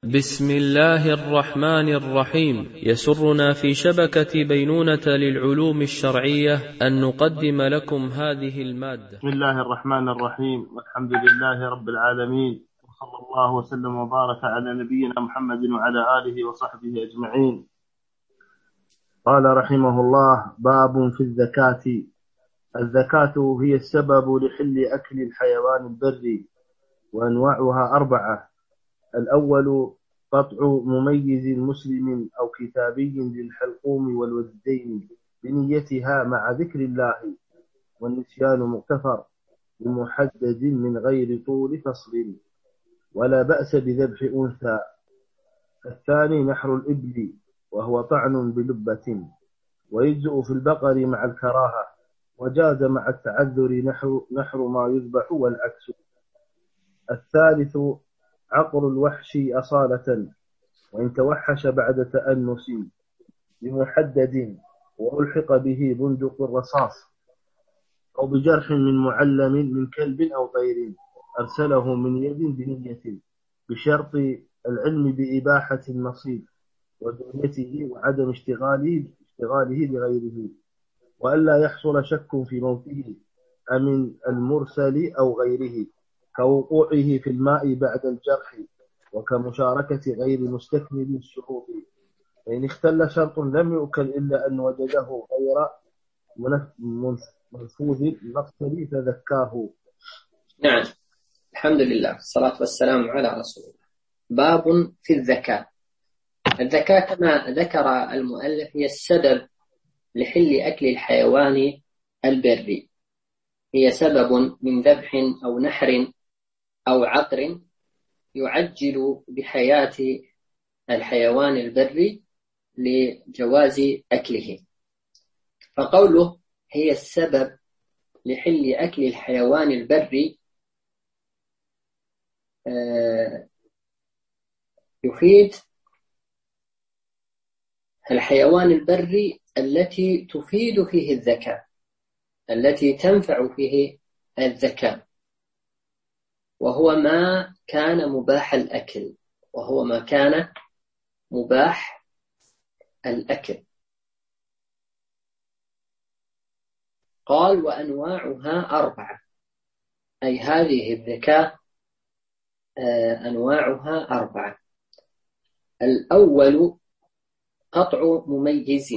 بسم الله الرحمن الرحيم. يسرنا في شبكة بينونة للعلوم الشرعية أن نقدم لكم هذه المادة. بسم الله الرحمن الرحيم، والحمد لله رب العالمين، وصلى الله وسلم وبارك على نبينا محمد وعلى آله وصحبه أجمعين. قال رحمه الله: باب في الزكاة. الزكاة هي السبب لحل أكل الحيوان البري، وأنواعها 4. الأول قطع مميز مسلم أو كتابي للحلقوم والوزدين بنيتها مع ذكر الله، والنسيان مغتفر بمحدد من غير طول فصل، ولا بأس بذبح أنثى. الثاني نحر الإبل، وهو طعن بلبة، ويجزئ في البقر مع الكراهة، وجاز مع التعذر نحر ما يذبح والعكس. الثالث عقر الوحش أصالة، وإن توحش بعد تأنس بمحدد، وألحق به بندق الرصاص، أو بجرح من معلم من كلب أو طير أرسله من يد بنية، بشرط العلم بإباحة النصيب ودنيته وعدم اشتغاله بغيره، وألا يحصل شك في موته أمن المرسل أو غيره، كوقوعه في الماء بعد الجرح، وكمشاركة غير مستكمل الشروط. فإن اختل شرط لم يؤكل إلا أن وجده غير منفوذ المقتل فذكاه. نعم، الحمد لله والصلاة والسلام على رسول الله. باب في الزكاة. الزكاة كما ذكر المؤلف هي السبب لحل أكل الحيوان البري، هي سبب من ذبح أو نحر أو عقر يعجل بحياة الحيوان البري لجواز أكله. فقوله هي السبب لحل أكل الحيوان البري يفيد الحيوان البري التي تفيد فيه الزكاة، التي تنفع فيه الزكاة، وهو ما كان مباح الأكل، قال وأنواعها 4، أي هذه الزكاة أنواعها 4. الأول قطع مميز،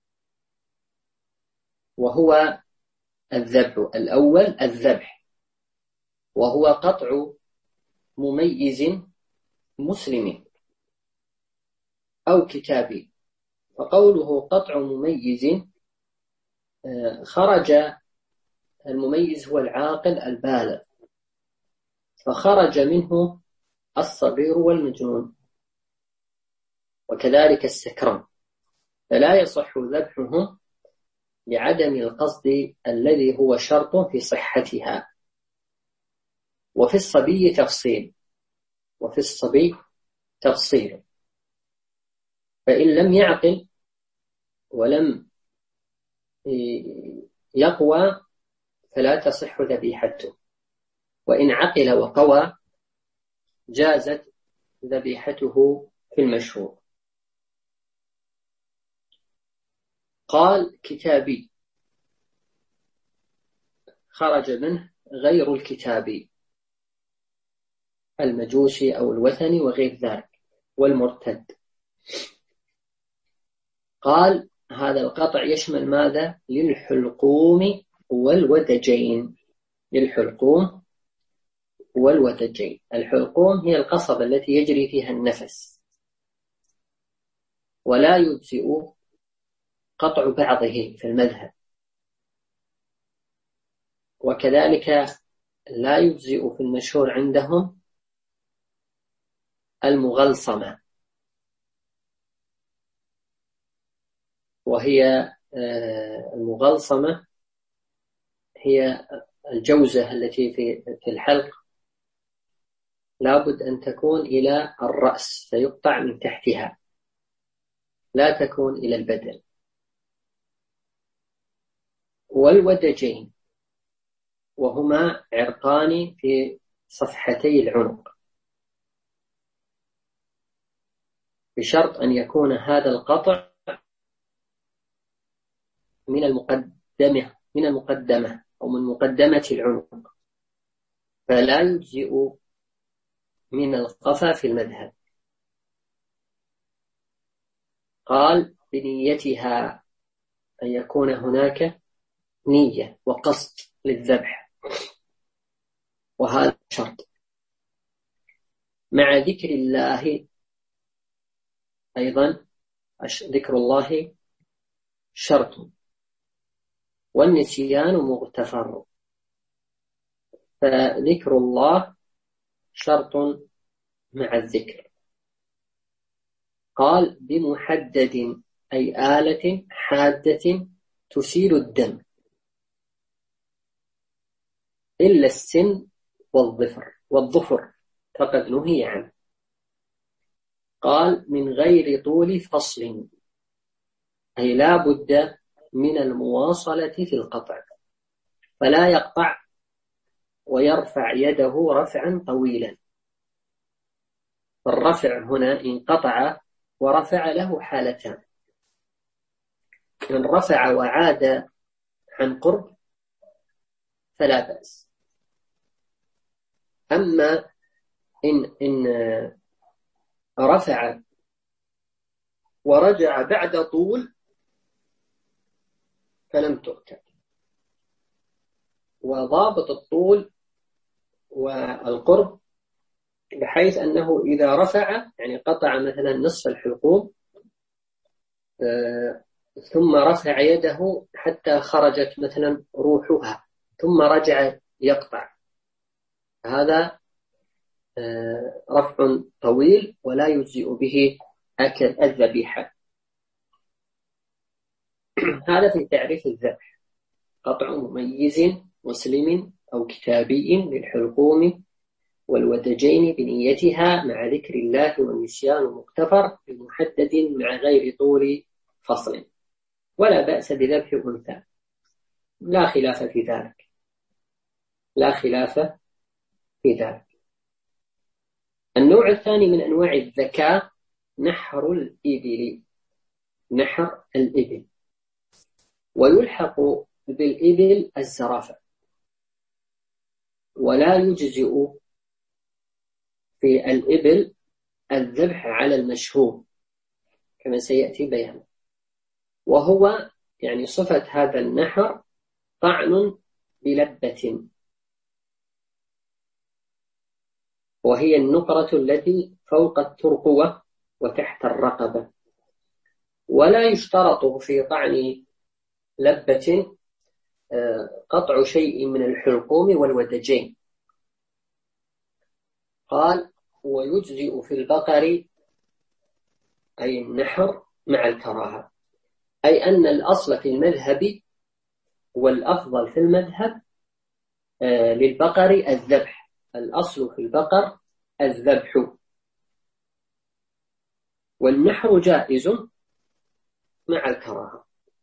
وهو الذبح. الأول الذبح، وهو قطع مميز مسلم أو كتابي. فقوله قطع مميز، خرج المميز هو العاقل البالغ، فخرج منه الصغير والمجنون، وكذلك السكران، فلا يصح ذبحهم لعدم القصد الذي هو شرط في صحتها. وفي الصبي تفصيل، فإن لم يعقل ولم يقوى فلا تصح ذبيحته، وإن عقل وقوى جازت ذبيحته في المشهور. قال كتابي، خرج منه غير الكتابي، المجوسي أو الوثني وغير ذلك والمرتد. قال هذا القطع يشمل ماذا؟ للحلقوم والودجين. الحلقوم هي القصبة التي يجري فيها النفس، ولا يجزئ قطع بعضه في المذهب، وكذلك لا يجزئ في المشهور عندهم المغلصمة، وهي المغلصمة هي الجوزة التي في الحلق، لابد أن تكون إلى الرأس فيقطع من تحتها، لا تكون إلى البدن. والودجين وهما عرقان في صفحتي العنق، بشرط أن يكون هذا القطع من المقدمة أو من مقدمة العنق، فلا يجزئ من القفا في المذهب. قال بنيتها، أن يكون هناك نية وقصد للذبح، وهذا شرط. مع ذكر الله أيضا، ذكر الله شرط، والنسيان مغتفر، فذكر الله شرط مع الذكر. قال بمحدد، أي آلة حادة تسيل الدم، إلا السن والظفر فقد نهي عنه. قال من غير طول فصل، أي لا بد من المواصلة في القطع، فلا يقطع ويرفع يده رفعا طويلا. الرفع هنا انقطع ورفع له حالتان: إن رفع وعاد عن قرب فلا بأس، أما إن رفع ورجع بعد طول فلم تؤتى. وضابط الطول والقرب بحيث أنه إذا رفع، يعني قطع مثلا نصف الحلقوم ثم رفع يده حتى خرجت مثلا روحها ثم رجع يقطع، هذا رفع طويل ولا يجزئ به أكل الذبيحة. هذا في تعريف الذبح: قطع مميز مسلم أو كتابي للحلقوم والودجين بنيتها مع ذكر الله، والنسيان مغتفر بمحدد مع غير طول فصل، ولا بأس بذبح أنثى، لا خلاف في ذلك، لا خلاف في ذلك. النوع الثاني من أنواع الذكاء نحر الإبل، نحر الإبل، ويلحق بالإبل الزرافة، ولا يجزئ في الإبل الذبح على المشهور كما سيأتي بيانه، وهو يعني صفة هذا النحر طعن بلبة، وهي النقرة التي فوق الترقوة وتحت الرقبة. ولا يشترط في طعن لبة قطع شيء من الحلقوم والودجين. قال ويجزئ في البقر، أي النحر مع الكراهة، أي أن الأصل في المذهب والأفضل في المذهب للبقر الذبح، الأصل في البقر الذبح، والنحر جائز مع الكراهة.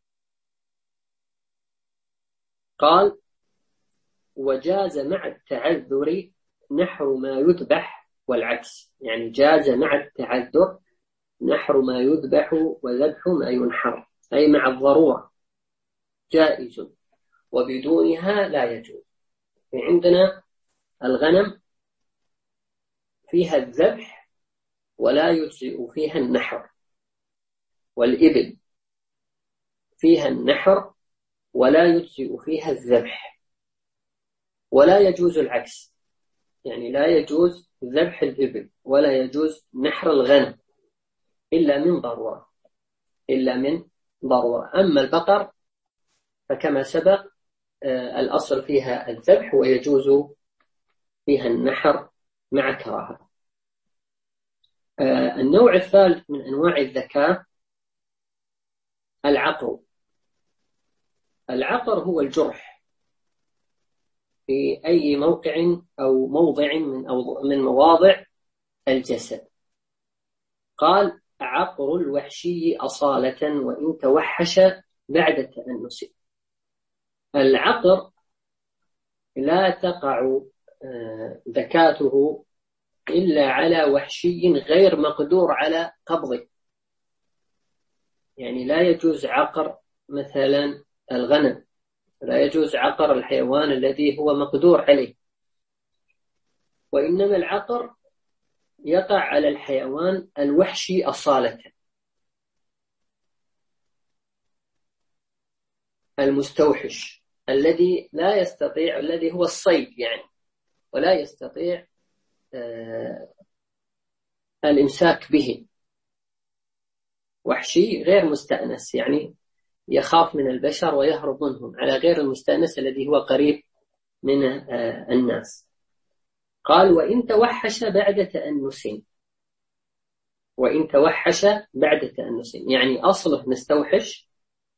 قال وجاز مع التعذر نحر ما يذبح والعكس، يعني جاز مع التعذر نحر ما يذبح وذبح ما ينحر، أي مع الضرورة جائز، وبدونها لا يجوز. عندنا الغنم فيها الذبح ولا يجزئ فيها النحر، والإبل فيها النحر ولا يجزئ فيها الذبح، ولا يجوز العكس، يعني لا يجوز ذبح الإبل ولا يجوز نحر الغنم إلا من ضرورة، إلا من ضرورة. أما البقر فكما سبق الأصل فيها الذبح ويجوز فيها النحر مع كراهة. النوع الثالث من أنواع الذكاء العقر. العقر هو الجرح في أي موقع أو موضع من مواضع الجسد. قال عقر الوحشي أصالة وإن توحش بعد التأنس. العقر لا تقع ذكاته إلا على وحشي غير مقدور على قبضه. يعني لا يجوز عقر مثلا الغنم، لا يجوز عقر الحيوان الذي هو مقدور عليه، وإنما العقر يقع على الحيوان الوحشي أصالة المستوحش الذي لا يستطيع، الذي هو الصيد يعني، ولا يستطيع الإمساك به، وحشي غير مستأنس، يعني يخاف من البشر ويهرب منهم، على غير المستأنس الذي هو قريب من الناس. قال وإن توحش بعد تأنس، وإن توحش بعد تأنس يعني أصله مستوحش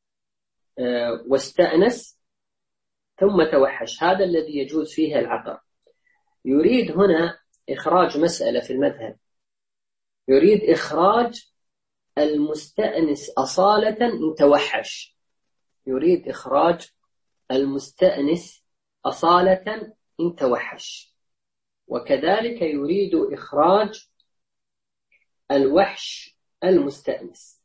واستأنس ثم توحش، هذا الذي يجوز فيه العقر. يريد هنا إخراج مسألة في المذهب، يريد إخراج المستأنس أصالة إن توحش، يريد إخراج المستأنس أصالة إن توحش، وكذلك يريد إخراج الوحش المستأنس.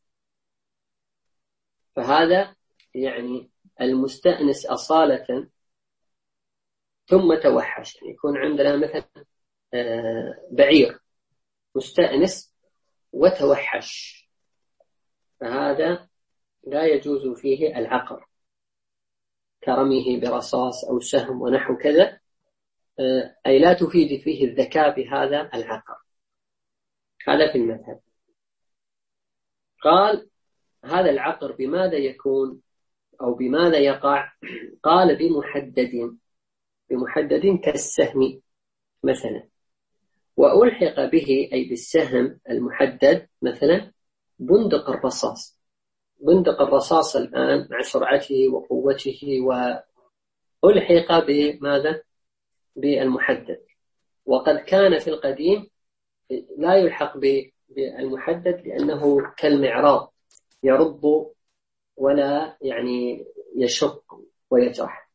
فهذا يعني المستأنس أصالة ثم توحش، يعني يكون عندنا مثلا بعير مستأنس وتوحش، فهذا لا يجوز فيه العقر كرميه برصاص أو سهم ونحو كذا، أي لا تفيد فيه الذكاء بهذا العقر. هذا في المذهب. قال هذا العقر بماذا يكون أو بماذا يقع؟ قال بمحدد كالسهم مثلا، وألحق به أي بالسهم المحدد مثلا بندق الرصاص. بندق الرصاص الآن مع سرعته وقوته وألحق بماذا؟ بالمحدد، وقد كان في القديم لا يلحق بالمحدد لأنه كالمعراض يرب ولا يعني يشق ويجرح.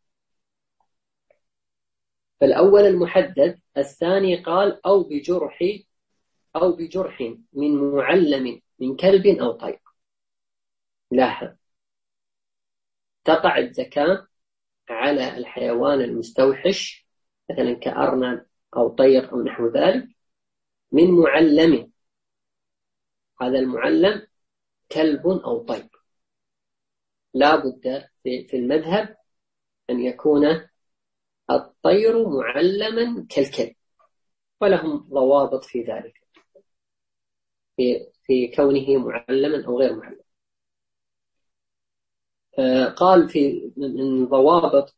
فالأول المحدد، الثاني قال أو بجرح من معلم من كلب أو طير. لاحظ تقع الزكاة على الحيوان المستوحش مثلا كأرنب أو طير أو نحو ذلك من معلم، هذا المعلم كلب أو طير. لا بد في المذهب أن يكون الطير معلما كالكلب، ولهم ضوابط في ذلك في كونه معلما أو غير معلم. قال من ضوابط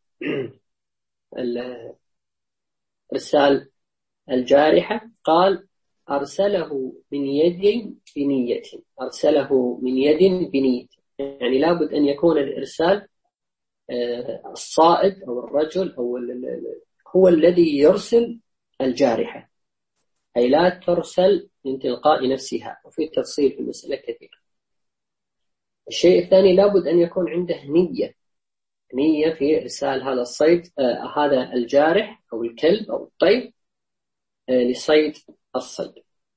إرسال الجارحة، قال أرسله من يد بنية، أرسله من يد بنية، يعني لابد أن يكون الإرسال الصائد أو الرجل أو هو الذي يرسل الجارحة، أي لا ترسل من تلقاء نفسها، وفي تفصيل في المسألة كثير. الشيء الثاني لابد أن يكون عنده نية في إرسال هذا الصيد، هذا الجارح أو الكلب أو الطير لصيد الصيد.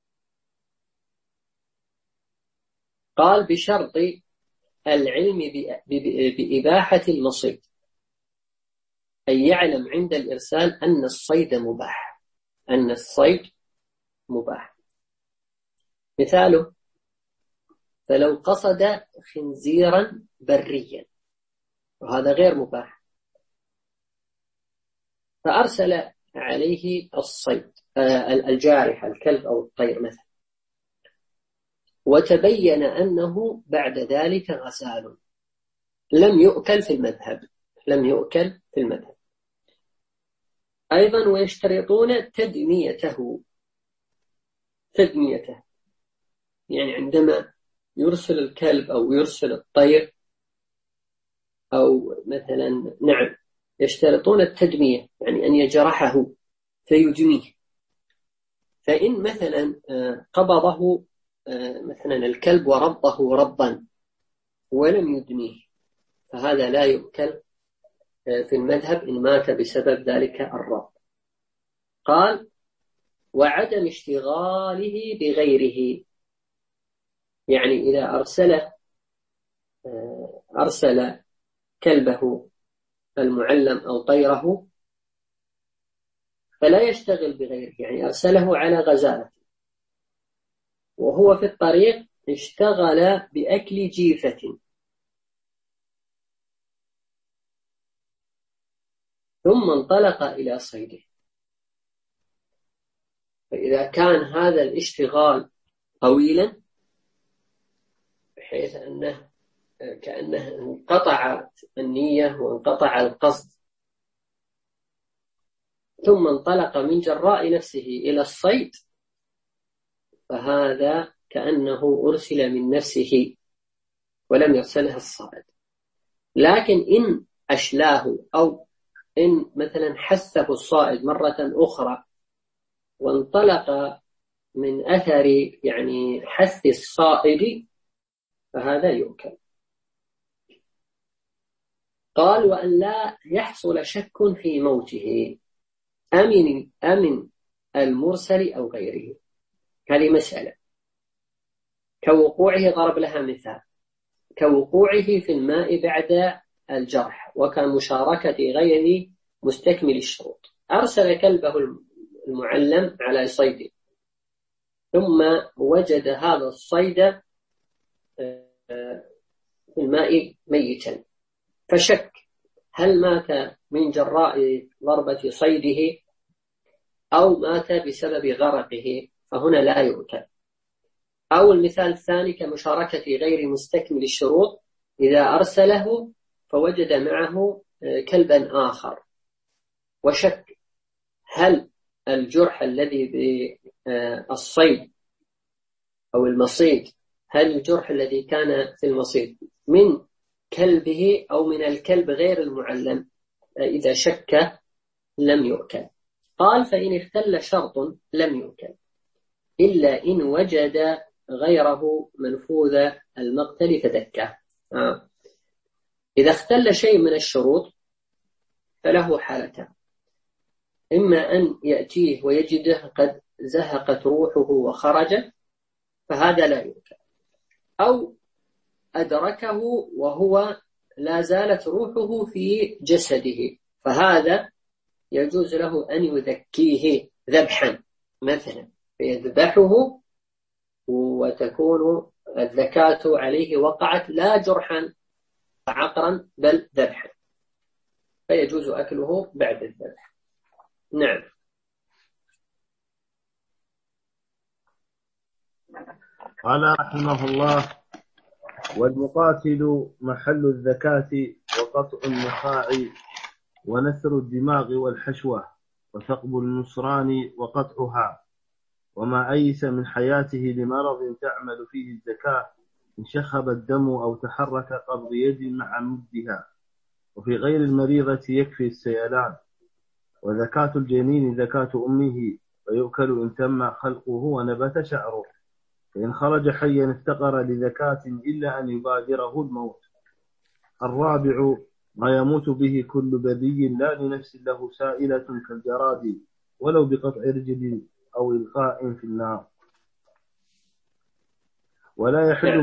قال بشرط العلم بإباحة المصيد، أي يعلم عند الإرسال أن الصيد مباح، أن الصيد مباح. مثاله فلو قصد خنزيرا بريا وهذا غير مباح، فأرسل عليه الصيد الجارح الكلب أو الطير مثلا، وتبين أنه بعد ذلك غزال، لم يؤكل في المذهب، لم يؤكل في المذهب. أيضا ويشترطون تدميته، يعني عندما يرسل الكلب أو يرسل الطير أو مثلا يشترطون التدمية، يعني أن يجرحه فيدميه. فإن مثلا قبضه مثلا الكلب وربطه ربا ولم يدميه، فهذا لا يؤكل في المذهب إن مات بسبب ذلك الربط. قال وعدم اشتغاله بغيره. يعني إذا أرسل كلبه المعلم أو طيره فلا يشتغل بغيره، يعني أرسله على غزالة وهو في الطريق اشتغل بأكل جيفة ثم انطلق إلى صيده. فإذا كان هذا الاشتغال طويلا بحيث أنه كأنه انقطعت النية وانقطع القصد ثم انطلق من جراء نفسه إلى الصيد، فهذا كأنه أرسل من نفسه ولم يرسلها الصائد. لكن إن أشلاه أو إن مثلا حثه الصائد مرة أخرى وانطلق من أثر يعني حث الصائد فهذا يؤكل. قال: وأن لا يحصل شك في موته أمن المرسل أو غيره. هذه مسألة كوقوعه، ضرب لها مثال، كوقوعه في الماء بعد الجرح وكمشاركة غير مستكمل الشروط. أرسل كلبه المعلم على صيده ثم وجد هذا الصيد في الماء ميتا، فشك هل مات من جراء ضربة صيده أو مات بسبب غرقه، فهنا لا يؤكل. أو المثال الثاني كمشاركة غير مستكمل الشروط، إذا أرسله فوجد معه كلبا آخر وشك هل الجرح الذي بالصيد أو المصيد، هل الجرح الذي كان في المصيد من كلبه أو من الكلب غير المعلم، إذا شك لم يؤكل. قال: فإن اختل شرط لم يؤكل إلا إن وجد غيره منفوذ المقتل فدكه. إذا اختل شيء من الشروط فله حالتان: إما أن يأتيه ويجده قد زهقت روحه وخرج فهذا لا يؤكل، أو أدركه وهو لا زالت روحه في جسده فهذا يجوز له أن يذكيه ذبحا مثلا، فيذبحه وتكون الزكاة عليه وقعت لا جرحا عقرا بل ذبحا، فيجوز أكله بعد الذبح. نعم. قال رحمه الله: والمقاتل محل الزكاة وقطع النخاع ونثر الدماغ والحشوة وثقب النصران وقطعها، وما أيس من حياته لمرض تعمل فيه الزكاة إن شخب الدم أو تحرك قبض يد مع مدها، وفي غير المريضة يكفي السيلان. وزكاة الجنين زكاة أمه، ويؤكل إن تم خلقه ونبت شعره، فإن خرج حيا افتقر لزكاة إلا أن يبادره الموت. الرابع ما يموت به كل بذي لا لنفس له سائلة كالجراد ولو بقطع رجل أو إلقاء في النار. ولا يحل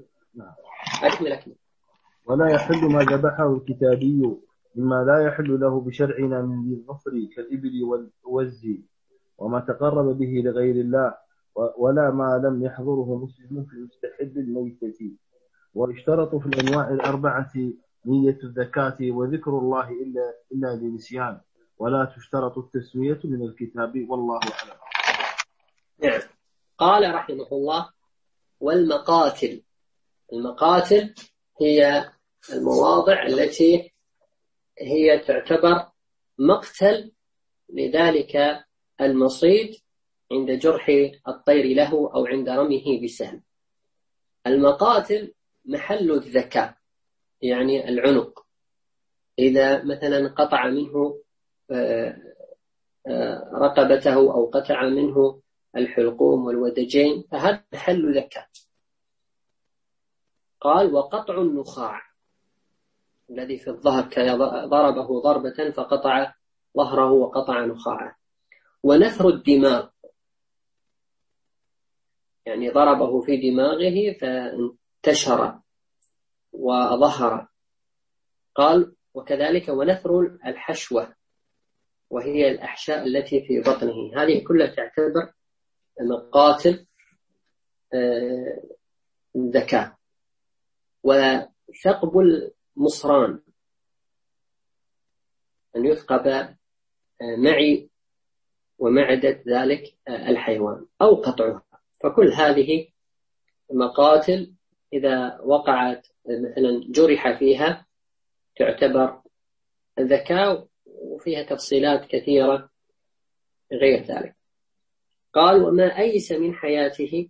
ما ذبحه الكتابي مما لا يحل له بشرعنا من ذي الظفر كالإبل والوز، وما تقرب به لغير الله، ولا ما لم يحضره مسلم في مستحب الميتة. واشترطوا في الأنواع الأربعة نية الزكاة وذكر الله إلا لنسيان، ولا تشترط التسمية من الكتاب، والله أعلم. نعم. قال رحمه الله: والمقاتل، المقاتل هي المواضع التي هي تعتبر مقتل لذلك المصيد عند جرح الطير له أو عند رميه بسهم. المقاتل محل الذكاء يعني العنق، إذا مثلا قطع منه رقبته أو قطع منه الحلقوم والودجين فهذا محل ذكاء. قال: وقطع النخاع الذي في الظهر ضربه ضربة فقطع ظهره وقطع نخاعه. ونثر الدماغ يعني ضربه في دماغه فانتشر وظهر. قال وكذلك ونثر الحشوة وهي الأحشاء التي في بطنه، هذه كلها تعتبر مقاتل الذكاء. وثقب المصران أن يثقب معي ومعدة ذلك الحيوان أو قطعها، فكل هذه مقاتل إذا وقعت مثلا جرح فيها تعتبر ذكاء، وفيها تفصيلات كثيرة غير ذلك. قال وما أيس من حياته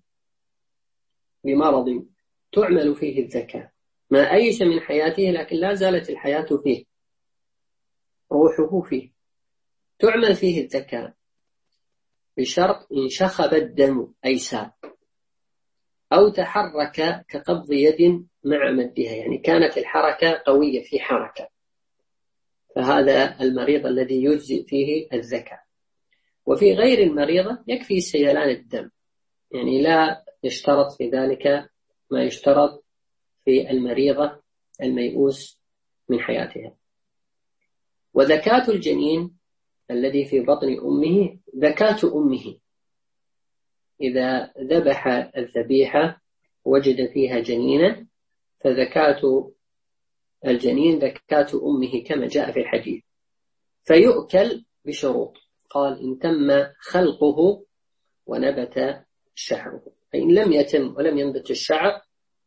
بمرض تعمل فيه الذكاء، ما أيس من حياته لكن لا زالت الحياة فيه، روحه فيه، تعمل فيه الذكاء بشرط إن شخب الدم أي ساب، أو تحرك كقبض يد مع مدها، يعني كانت الحركة قوية في حركة، فهذا المريض الذي يجزئ فيه الذكاء. وفي غير المريضة يكفي سيلان الدم، يعني لا يشترط في ذلك ما يشترط في المريضة الميؤوس من حياتها. وذكاة الجنين الذي في بطن أمه ذكاة أمه، إذا ذبح الذبيحة وجد فيها جنينا فذكاة الجنين ذكاة أمه كما جاء في الحديث. فيؤكل بشروط، قال إن تم خلقه ونبت شعره، فإن لم يتم ولم ينبت الشعر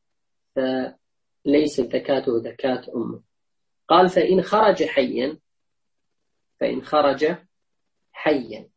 فليس ذكاته ذكاة أمه. قال فإن خرج حيا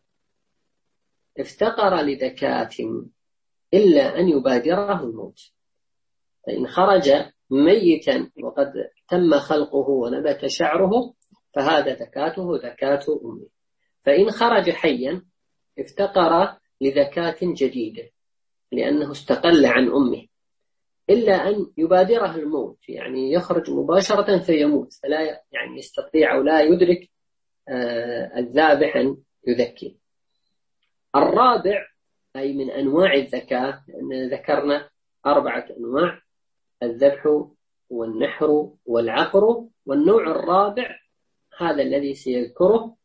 افتقر لذكاة إلا أن يبادره الموت. فإن خرج ميتا وقد تم خلقه ونبت شعره فهذا ذكاته ذكاة أمه. فإن خرج حيا افتقر لذكاة جديدة لأنه استقل عن أمه، إلا أن يبادره الموت، يعني يخرج مباشرة فيموت، فلا يعني يستطيع أو لا يدرك الذابح أن يذكي. الرابع أي من أنواع الذكاء، لأن ذكرنا 4 أنواع: الذبح والنحر والعقر، والنوع الرابع هذا الذي سيذكره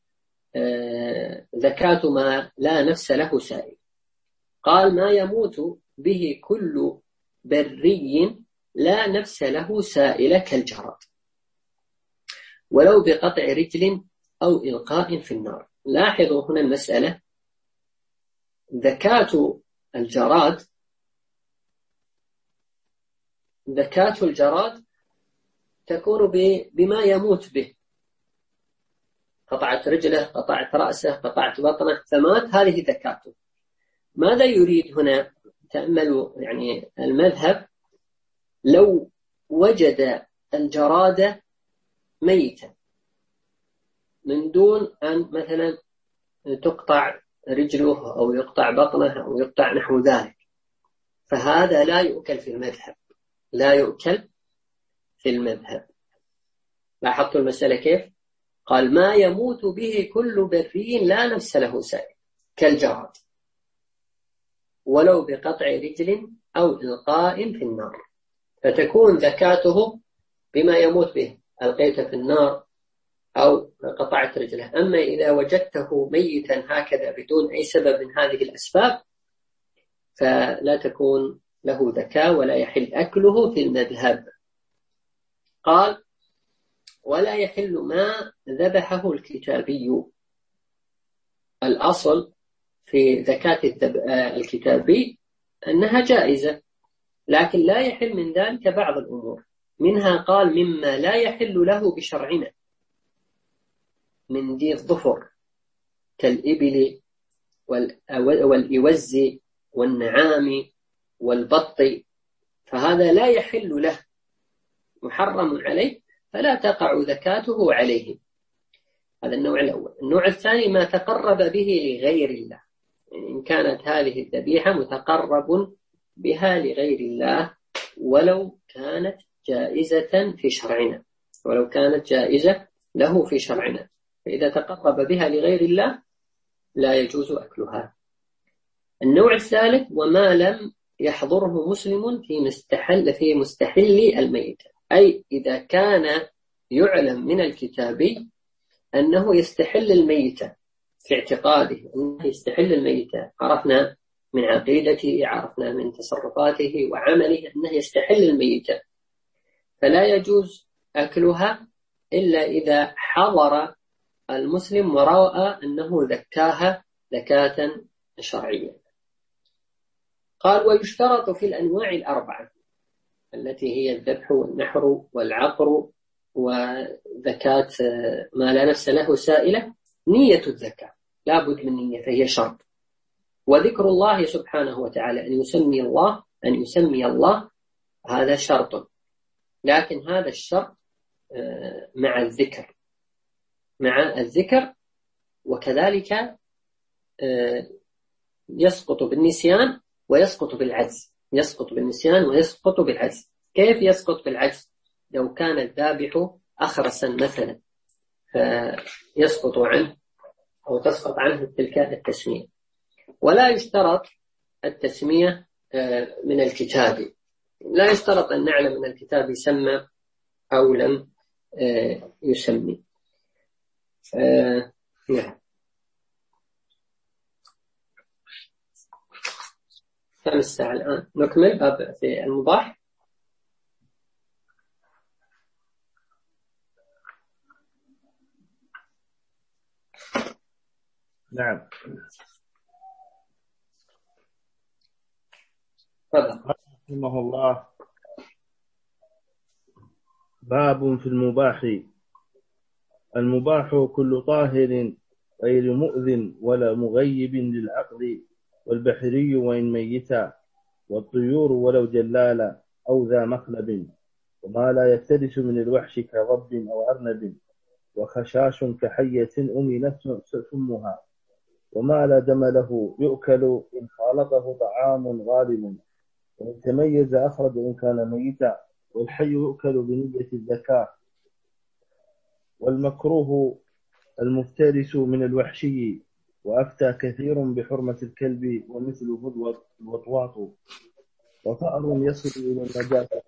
ذكاة ما لا نفس له سائل. قال ما يموت به كل بري لا نفس له سائل كالجراد ولو بقطع رجل أو إلقاء في النار. لاحظوا هنا المسألة، ذكاة الجراد تكون بما يموت به، قطعت رجله، قطعت رأسه، قطعت بطنه فمات، هذه ذكاته. ماذا يريد هنا؟ تأملوا يعني المذهب، لو وجد الجراد ميتا من دون أن مثلا تقطع رجله أو يقطع بطنه أو يقطع نحو ذلك، فهذا لا يؤكل في المذهب. لاحظتوا المسألة كيف؟ قال ما يموت به كل بري لا نفس له سائل كالجراد ولو بقطع رجل أو إلقاء في النار، فتكون ذكاته بما يموت به، ألقيته في النار أو قطعت رجله. أما إذا وجدته ميتا هكذا بدون أي سبب من هذه الأسباب فلا تكون له ذكاء ولا يحل أكله في المذهب. قال ولا يحل ما ذبحه الكتابي. الأصل في ذكاة الكتابي أنها جائزة، لكن لا يحل من ذلك بعض الأمور، منها قال مما لا يحل له بشرعنا من ذي الظفر كالإبل والإوز والنعام والبط، فهذا لا يحل له، محرم عليه، فلا تقع ذكاته عليه. هذا النوع الأول. النوع الثاني ما تقرب به لغير الله، يعني إن كانت هذه الذبيحة متقرب بها لغير الله ولو كانت جائزة في شرعنا، ولو كانت جائزة له في شرعنا، فإذا تقرب بها لغير الله لا يجوز أكلها. النوع الثالث وما لم يحضره مسلم في مستحل الميتة، أي إذا كان يعلم من الكتابي أنه يستحل الميتة في اعتقاده أنه يستحل الميتة، عرفنا من عقيدته، عرفنا من تصرفاته وعمله أنه يستحل الميتة، فلا يجوز أكلها إلا إذا حضر المسلم ورأى أنه ذكاها زكاة شرعية. قال ويشترط في الأنواع الأربعة التي هي الذبح والنحر والعقر وزكاة ما لا نفس له سائلة نية الزكاة، لا بد من نية فهي شرط، وذكر الله سبحانه وتعالى أن يسمي الله هذا شرط، لكن هذا الشرط مع الذكر وكذلك يسقط بالنسيان ويسقط بالعجز. كيف يسقط بالعجز؟ لو كان الذابح أخرسا مثلا فيسقط عنه أو تسقط عنه تلك التسمية. ولا يشترط التسمية من الكتاب، لا يشترط أن نعلم من الكتاب يسمى أو لم يسمي. نعم. كم الساعة الآن؟ نكمل باب في المباح. نعم. رحمه الله. باب في المباح. المباح كل طاهر غير مؤذن ولا مغيب للعقل، والبحري وإن ميتا، والطيور ولو جلالا أو ذا مخلب، وما لا يفترس من الوحش كضب أو أرنب، وخشاش كحية أمنت سمها، وما لا دم له يؤكل إن خالطه طعام غالب، وإن تميز أخرج إن كان ميتا، والحي يؤكل بنية الزكاة، والمكروه المفترس من الوحشي، وأفتى كثير بحرمة الكلب ومثله الوطواط، وفأر يصل إلى النجاسة،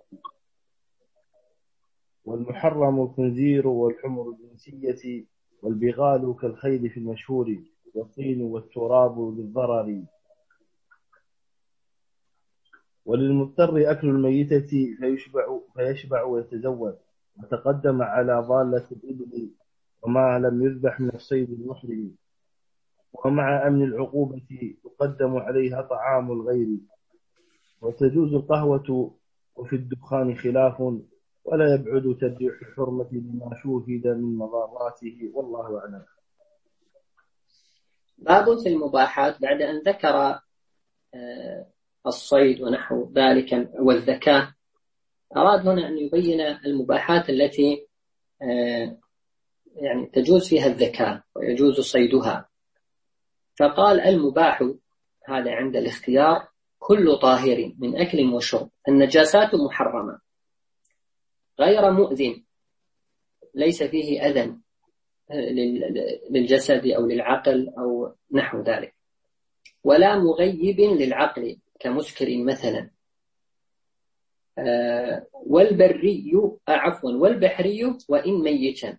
والمحرم الخنزير والحمر الجنسية، والبغال كالخيل في المشهور، والطين والتراب للضرر، وللمضطر أكل الميتة فيشبع ويتزود، وتقدم على ضالة الإبل وما لم يذبح من الصيد المحرم، ومع أمن العقوبة يقدم عليها طعام الغير، وتجوز القهوة وفي الدخان خلاف، ولا يبعد ترجيح الحرمة لما شوهد من مضاراته، والله أعلم. باب في المباحات بعد أن ذكر الصيد ونحو ذلك والزكاة، أراد هنا أن يبين المباحات التي يعني تجوز فيها الزكاة ويجوز صيدها. فقال المباح هذا عند الاختيار كل طاهر من أكل وشرب، النجاسات محرمة غير مؤذن ليس فيه أذى للجسد أو للعقل أو نحو ذلك، ولا مغيب للعقل كمسكر مثلا، والبحري وإن ميتا،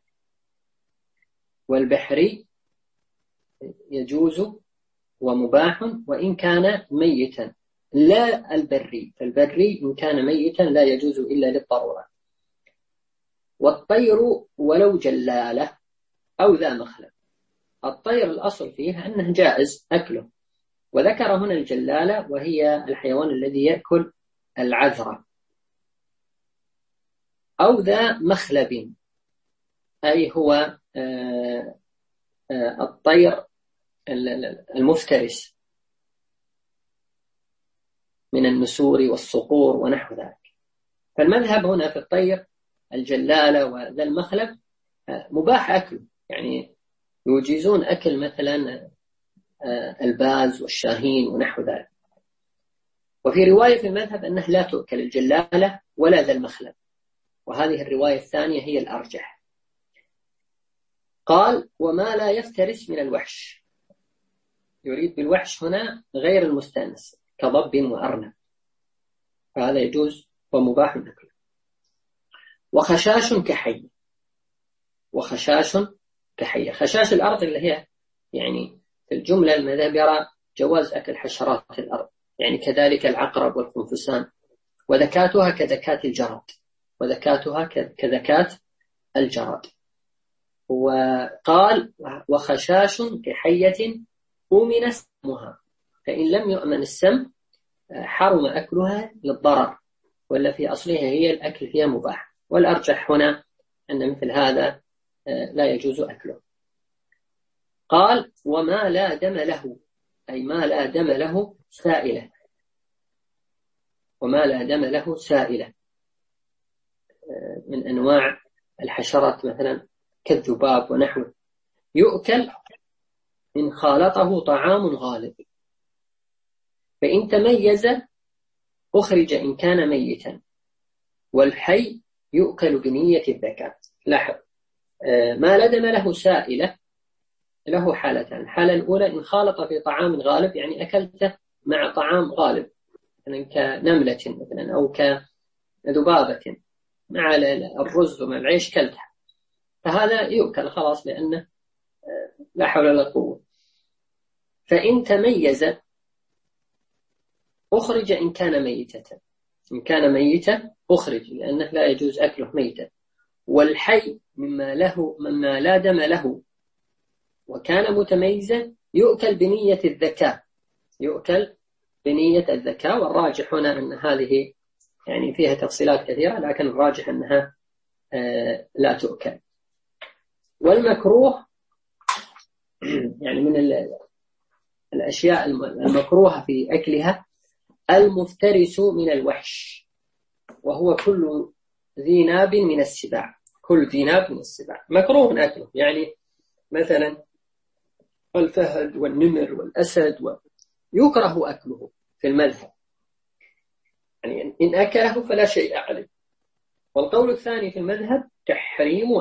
والبحري يجوز ومباح وإن كان ميتا، لا البري، فالبري إن كان ميتا لا يجوز إلا للضرورة، والطير ولو جلالة أو ذا مخلب. الطير الأصل فيه أنه جائز أكله، وذكر هنا الجلالة وهي الحيوان الذي يأكل العذرة، أو ذا مخلب أي هو الطير المفترس من النسور والصقور ونحو ذلك. فالمذهب هنا في الطير الجلالة وذا المخلب مباح أكله، يعني يجيزون أكل مثلا الباز والشاهين ونحو ذلك. وفي رواية في المذهب أنه لا تؤكل الجلالة ولا ذا المخلب، وهذه الرواية الثانية هي الأرجح. قال وما لا يفترس من الوحش، يريد بالوحش هنا غير المستأنس كضب وأرنب، فهذا يجوز ومباح أكله. وخشاش كحي، وخشاش كحية. خشاش الأرض اللي هي يعني في الجملة المذهب يرى جواز أكل حشرات الأرض، يعني كذلك العقرب والخنفسان، وذكاتها كذكاة الجراد، وذكاتها كذكاة الجراد. وقال وخشاش كحية أؤمن سمها، فإن لم يؤمن السم حرم أكلها للضرر، ولا في أصلها هي الأكل فيها مباح. والأرجح هنا أن مثل هذا لا يجوز أكله. قال وما لا دم له، أي ما لا دم له سائلة، وما لا دم له سائلة من أنواع الحشرات مثلا كالذباب ونحوه، يؤكل إن خالطه طعام غالب، فإن تميز أخرج إن كان ميتا، والحي يؤكل بنية الذكاء. لاحظ ما لا دم له سائلة له حالتان. الحالة الأولى إن خالط في طعام غالب، يعني أكلته مع طعام غالب مثلا كنملة مثلا أو كذبابة مع الرز ومع العيش كلتها، فهذا يؤكل خلاص لأنه لا حول ولا قوة. فإن تميز أخرج إن كان ميتة، إن كان ميتا أخرج لأنه لا يجوز أكله ميتا. والحي مما لا دم له وكان متميزا يؤكل بنية الذكاء، يؤكل بنية الذكاء. والراجح هنا أن هذه يعني فيها تفصيلات كثيرة، لكن الراجح أنها لا تؤكل. والمكروه يعني من الأشياء المكروهة في أكلها المفترس من الوحش، وهو كل ذي ناب من السباع، كل ذي ناب من السباع مكروه أكله، يعني مثلا الفهد والنمر والأسد يكره أكله في المذهب، يعني إن أكله فلا شيء عليه. والقول الثاني في المذهب تحريم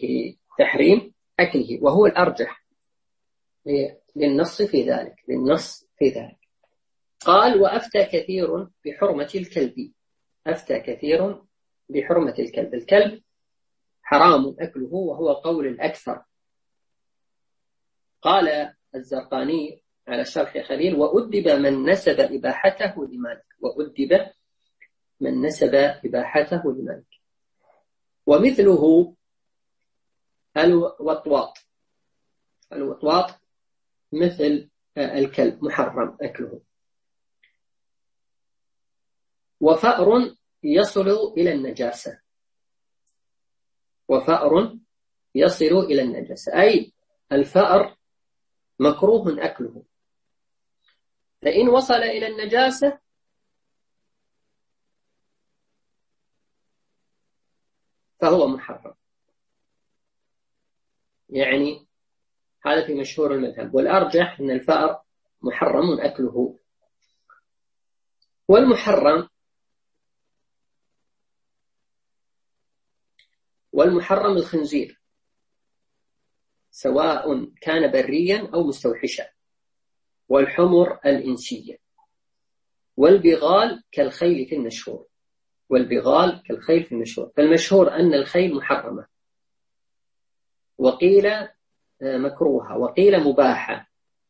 أكله، وهو الأرجح للنص في ذلك، قال وأفتى كثير بحرمة الكلب، أفتى كثير بحرمة الكلب. الكلب حرام أكله وهو قول الأكثر. قال الزرقاني على شرح خليل وأدب من نسب إباحته لمالك، وأدب من نسب إباحته لمالك. ومثله الوطواط مثل الكلب محرم أكله. وفأر يصل إلى النجاسة، وفأر يصل إلى النجاسة أي الفأر مكروه أكله، فإن وصل إلى النجاسة فهو محرم، يعني هذا في مشهور المذهب. والأرجح أن الفأر محرم أكله. والمحرم الخنزير سواء كان بريا أو مستوحشا، والحمر الإنسية، والبغال كالخيل في المشهور، فالمشهور أن الخيل محرمة، وقيل مكروهة، وقيل مباحة.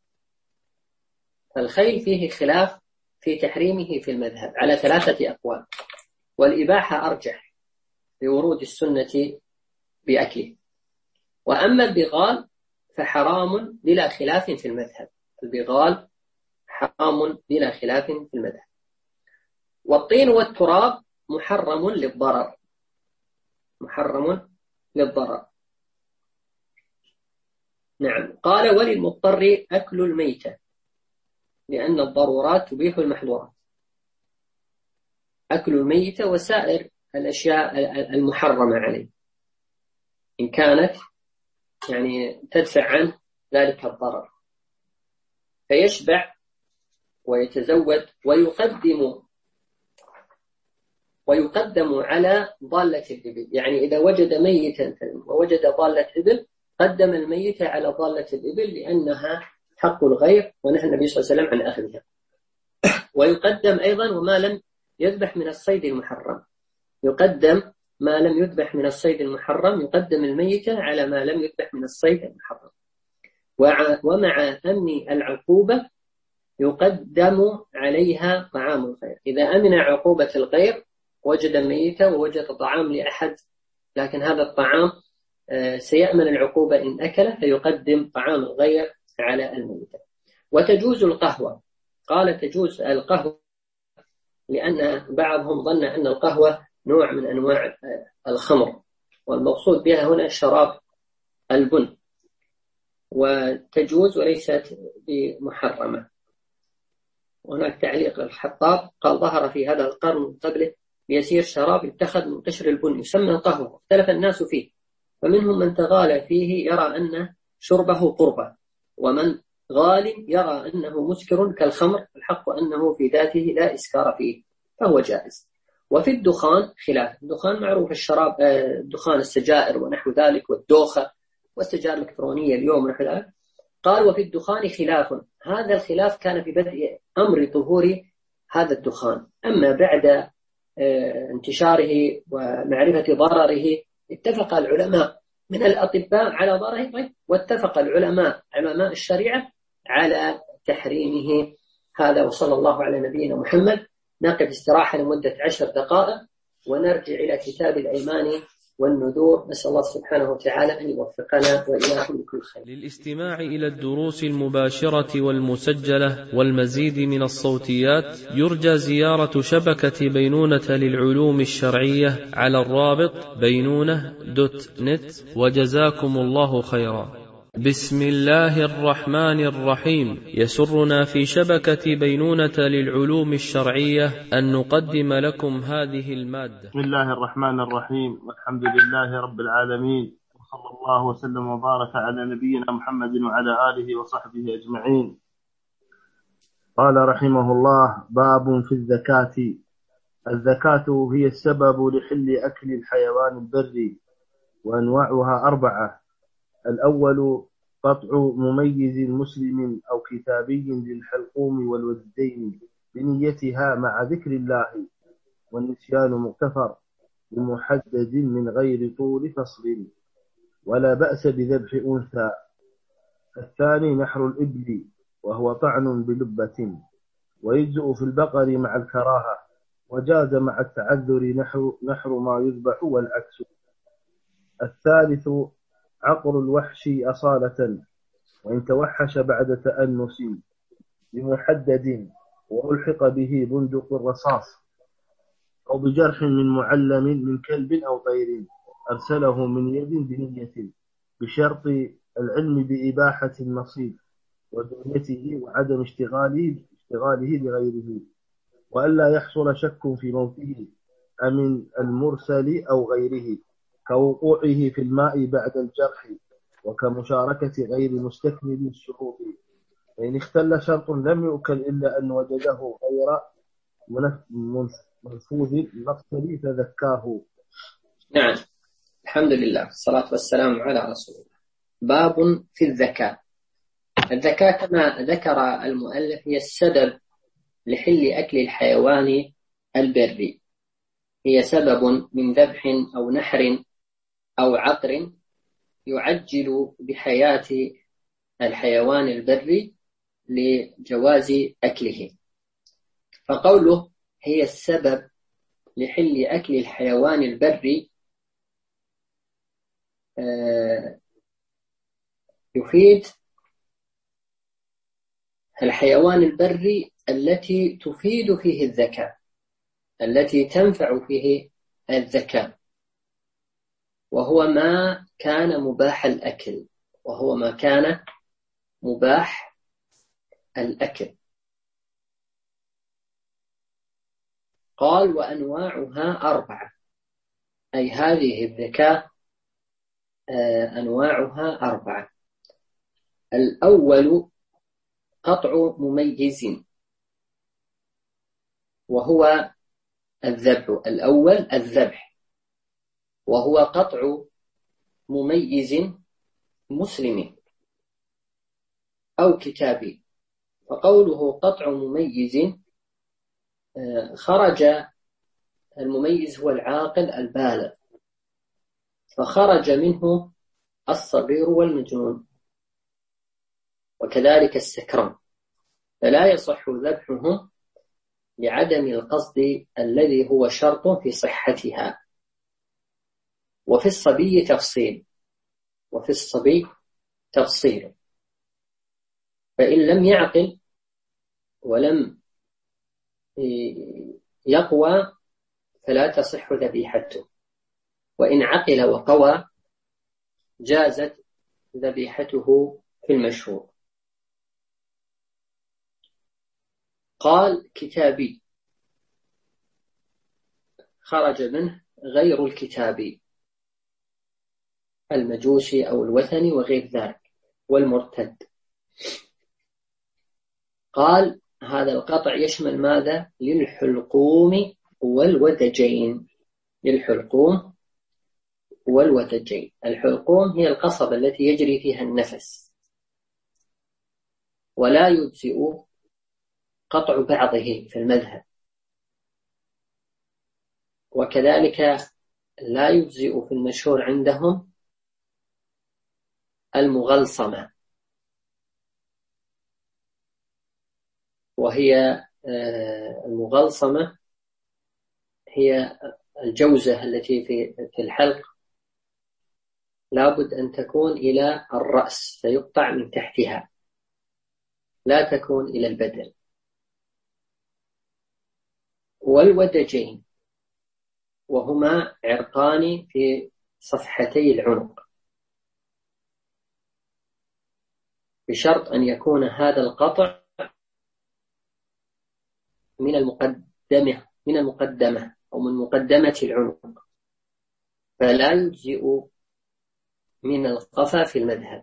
الخيل فيه خلاف في تحريمه في المذهب على 3 أقوال، والإباحة أرجح لورود السنة بأكله. وأما البغال فحرام بلا خلاف في المذهب، البغال حرام بلا خلاف في المذهب. والطين والتراب محرم للضرر. نعم. قال وللمضطر أكل الميتة لأن الضرورات تبيح المحظورات، أكل الميتة وسائر الأشياء المحرمة عليه إن كانت يعني تدفع عنه ذلك الضرر، فيشبع ويتزود ويقدم على ضالة الإبل. يعني إذا وجد ميتا ووجد ضالة إبل قدم الميت على ضالة الإبل لأنها حق الغير، ونهى النبي صلى الله عليه وسلم عن أخذها. ويقدم أيضا وما لم يذبح من الصيد المحرم، يقدم ما لم يذبح من الصيد المحرم، يقدم الميتة على ما لم يذبح من الصيد المحرم. ومع أمن العقوبة يقدم عليها طعام الغير. إذا أمن عقوبة الغير وجد ميتة ووجد طعام لأحد، لكن هذا الطعام سيأمن العقوبة إن أكله، فيقدم طعام الغير على الميتة. وتجوز القهوة، قال تجوز القهوة لأن بعضهم ظن أن القهوة نوع من أنواع الخمر، والمقصود بها هنا شراب البن، وتجوز وليست بمحرمة. وهناك تعليق للحطاب قال ظهر في هذا القرن من قبله بيسير شراب يتخذ من قشر البن يسمى القهوة، اختلف الناس فيه، فمنهم من تغالى فيه يرى أن شربه قربة، ومن غال يرى أنه مسكر كالخمر، الحق أنه في ذاته لا إسكار فيه فهو جائز. وفي الدخان خلاف، الدخان معروف الشراب، دخان السجائر ونحو ذلك والدوخة والسجائر الإلكترونية اليوم ونحو ذلك. قال وفي الدخان خلاف، هذا الخلاف كان في بدء أمر ظهور هذا الدخان، أما بعد انتشاره ومعرفة ضرره اتفق العلماء من الأطباء على ضرره، واتفق العلماء علماء الشريعة على تحريمه. هذا وصلى الله على نبينا محمد. نقف استراحة لمدة 10 دقائق ونرجع إلى كتاب الأيمان والنذور. نسأل الله سبحانه وتعالى أن يوفقنا وإياكم بكل خير. للاستماع إلى الدروس المباشرة والمسجلة والمزيد من الصوتيات يرجى زيارة شبكة بينونة للعلوم الشرعية على الرابط بينونة.net. وجزاكم الله خيرا. بسم الله الرحمن الرحيم. يسرنا في شبكة بينونة للعلوم الشرعية أن نقدم لكم هذه المادة. بسم الله الرحمن الرحيم، والحمد لله رب العالمين، وصلى الله وسلم وبارك على نبينا محمد وعلى آله وصحبه أجمعين. قال رحمه الله: باب في الزكاة. الزكاة هي السبب لحل أكل الحيوان البري، وأنواعها 4. الأول قطع مميز مسلم أو كتابي للحلقوم والوجدين بنيتها مع ذكر الله، والنسيان مغتفر بمحدد من غير طول فصل، ولا بأس بذبح أنثى. الثاني نحر الإبل، وهو طعن بلبة، ويجزء في البقر مع الكراهة، وجاز مع التعذر نحر ما يذبح والعكس. الثالث عقر الوحش أصالة، وإن توحش بعد تأنس بمحدد، وألحق به بندق الرصاص، أو بجرح من معلم من كلب أو طير أرسله من يد بنية، بشرط العلم بإباحة النصيب ودنيته وعدم اشتغاله بغيره، وألا يحصل شك في موته أمن المرسل أو غيره، كوقوعه في الماء بعد الجرح، وكمشاركة غير مستكمل الشروط. فإن اختل شرط لم يؤكل إلا أن وجده غير منفوذ المقتل فذكاه. نعم، الحمد لله والصلاة والسلام على رسول الله. باب في الزكاة. الزكاة كما ذكر المؤلف هي السبب لحل أكل الحيوان البري، هي سبب من ذبح أو نحر أو عقر يعجل بحياة الحيوان البري لجواز أكله. فقوله هي السبب لحل أكل الحيوان البري يفيد الحيوان البري التي تفيد فيه الزكاة، التي تنفع فيه الزكاة، وهو ما كان مباح الأكل، قال وأنواعها 4، أي هذه الزكاة أنواعها 4. الأول قطع مميز، وهو الذبح. الأول الذبح، وهو قطع مميز مسلم. أو كتابي. فقوله قطع مميز، خرج المميز هو العاقل البالغ، فخرج منه الصغير والمجنون، وكذلك السكران، فلا يصح ذبحهم لعدم القصد الذي هو شرط في صحتها. وفي الصبي تفصيل، فإن لم يعقل ولم يقوى فلا تصح ذبيحته، وإن عقل وقوى جازت ذبيحته في المشهور. قال كتابي، خرج منه غير الكتابي، المجوسي أو الوثني وغير ذلك والمرتد. قال هذا القطع يشمل ماذا؟ للحلقوم والودجين. للحلقوم والودجين. الحلقوم هي القصبة التي يجري فيها النفس، ولا يجزئ قطع بعضه في المذهب، وكذلك لا يجزئ في المشهور عندهم المغلصمة، وهي المغلصمة هي الجوزة التي في الحلق، لابد أن تكون إلى الرأس فيقطع من تحتها، لا تكون إلى البدن. والودجين وهما عرقان في صفحتي العنق، بشرط أن يكون هذا القطع من المقدمة أو من مقدمة العنق، فلا يجزئ من القفا في المذهب.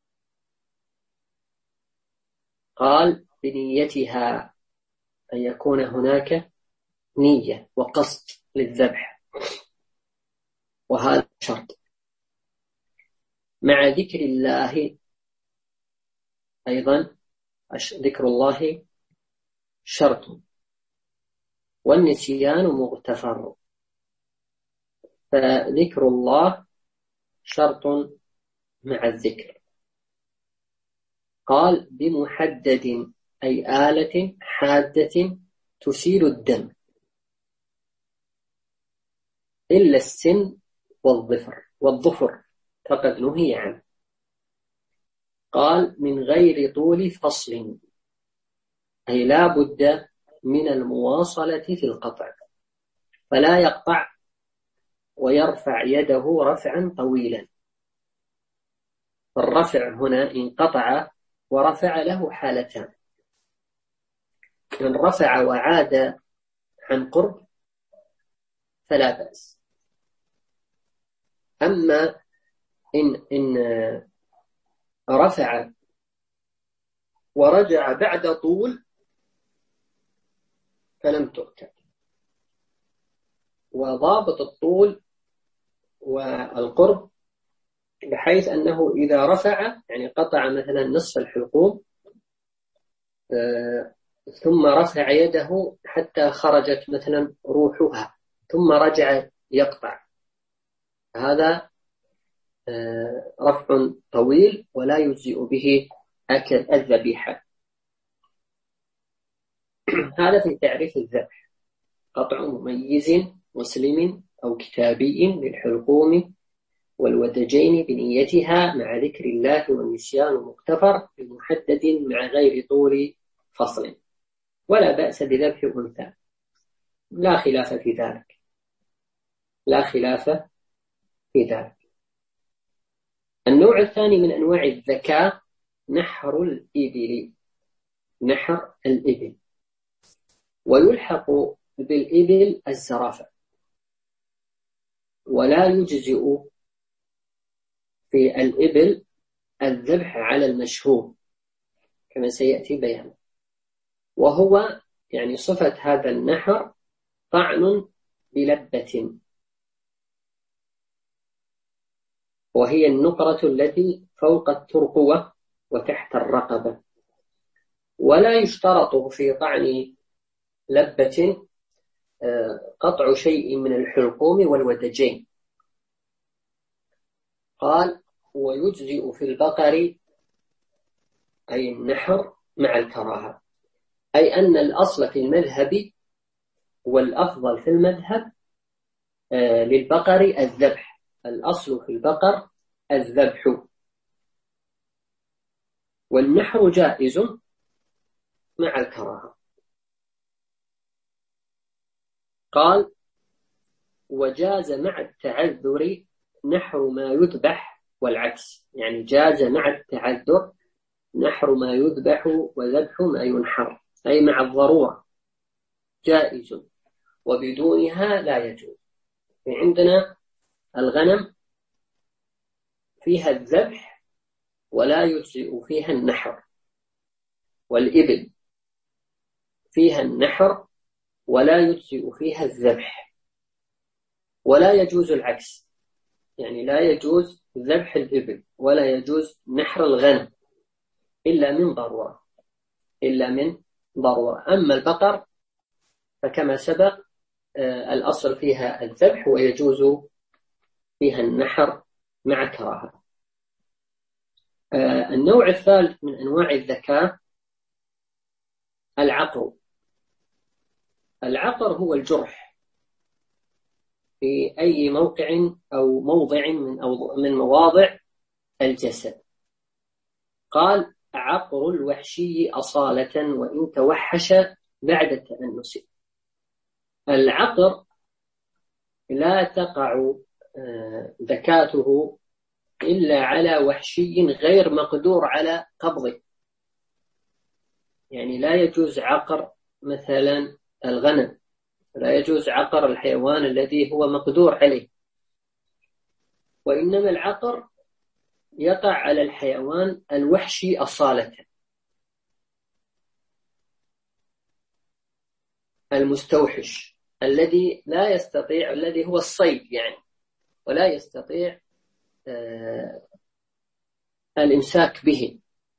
قال بنيتها، أن يكون هناك نية وقصد للذبح، وهذا شرط، مع ذكر الله أيضا. ذكر الله شرط، والنسيان مغتفر، فذكر الله شرط مع الذكر. قال بمحدد، أي آلة حادة تسيل الدم، إلا السن والظفر فقد نهي عنه. قال من غير طول فصل، أي لا بد من المواصلة في القطع، فلا يقطع ويرفع يده رفعا طويلا. الرفع هنا انقطع ورفع له حالتان: إن رفع وعاد عن قرب فلا بأس، أما إن رفع ورجع بعد طول فلم تؤكد. وضابط الطول والقرب بحيث أنه إذا رفع، يعني قطع مثلا نصف الحلقوم ثم رفع يده حتى خرجت مثلا روحها ثم رجع يقطع، هذا رفع طويل ولا يجزئ به أكل الذبيحة. هذا في تعريف الذبح: قطع مميز مسلم أو كتابي للحلقوم والودجين بنيتها مع ذكر الله والنسيان مغتفر بمحدد مع غير طول فصل، ولا بأس بذبح أنثى، لا خلاف في ذلك، لا خلاف في ذلك. النوع الثاني من أنواع الذكاء نحر الإبل. نحر الإبل، ويلحق بالإبل الزرافة، ولا يجزئ في الإبل الذبح على المشهور كما سيأتي بيانه، وهو يعني صفة هذا النحر طعن بلبة، وهي النقرة التي فوق الترقوة وتحت الرقبة، ولا يشترط في طعن لبة قطع شيء من الحلقوم والودجين. قال ويجزئ في البقر أي النحر مع الكراهة، أي أن الأصل في المذهب والأفضل في المذهب للبقر الذبح، الأصل في البقر الذبح، والنحر جائز مع الكراهة. قال وجاز مع التعذر نحر ما يذبح والعكس، يعني جاز مع التعذر نحر ما يذبح وذبح ما ينحر، أي مع الضرورة جائز وبدونها لا يجوز. عندنا الغنم فيها الذبح ولا يجزئ فيها النحر، والإبل فيها النحر ولا يجزئ فيها الذبح، ولا يجوز العكس، يعني لا يجوز ذبح الإبل ولا يجوز نحر الغنم إلا من ضرورة، إلا من ضرورة. أما البقر فكما سبق الأصل فيها الذبح ويجوز فيها النحر مع كراهة. النوع الثالث من أنواع الذكاة العقر. العقر هو الجرح في أي موقع أو موضع من مواضع الجسد. قال عقر الوحشي أصالة وإن توحش بعد التأنس. العقر لا تقع ذكاته إلا على وحشي غير مقدور على قبضه، يعني لا يجوز عقر مثلا الغنم، لا يجوز عقر الحيوان الذي هو مقدور عليه، وإنما العقر يقع على الحيوان الوحشي أصالة المستوحش الذي لا يستطيع، الذي هو الصيد يعني، ولا يستطيع الإمساك به،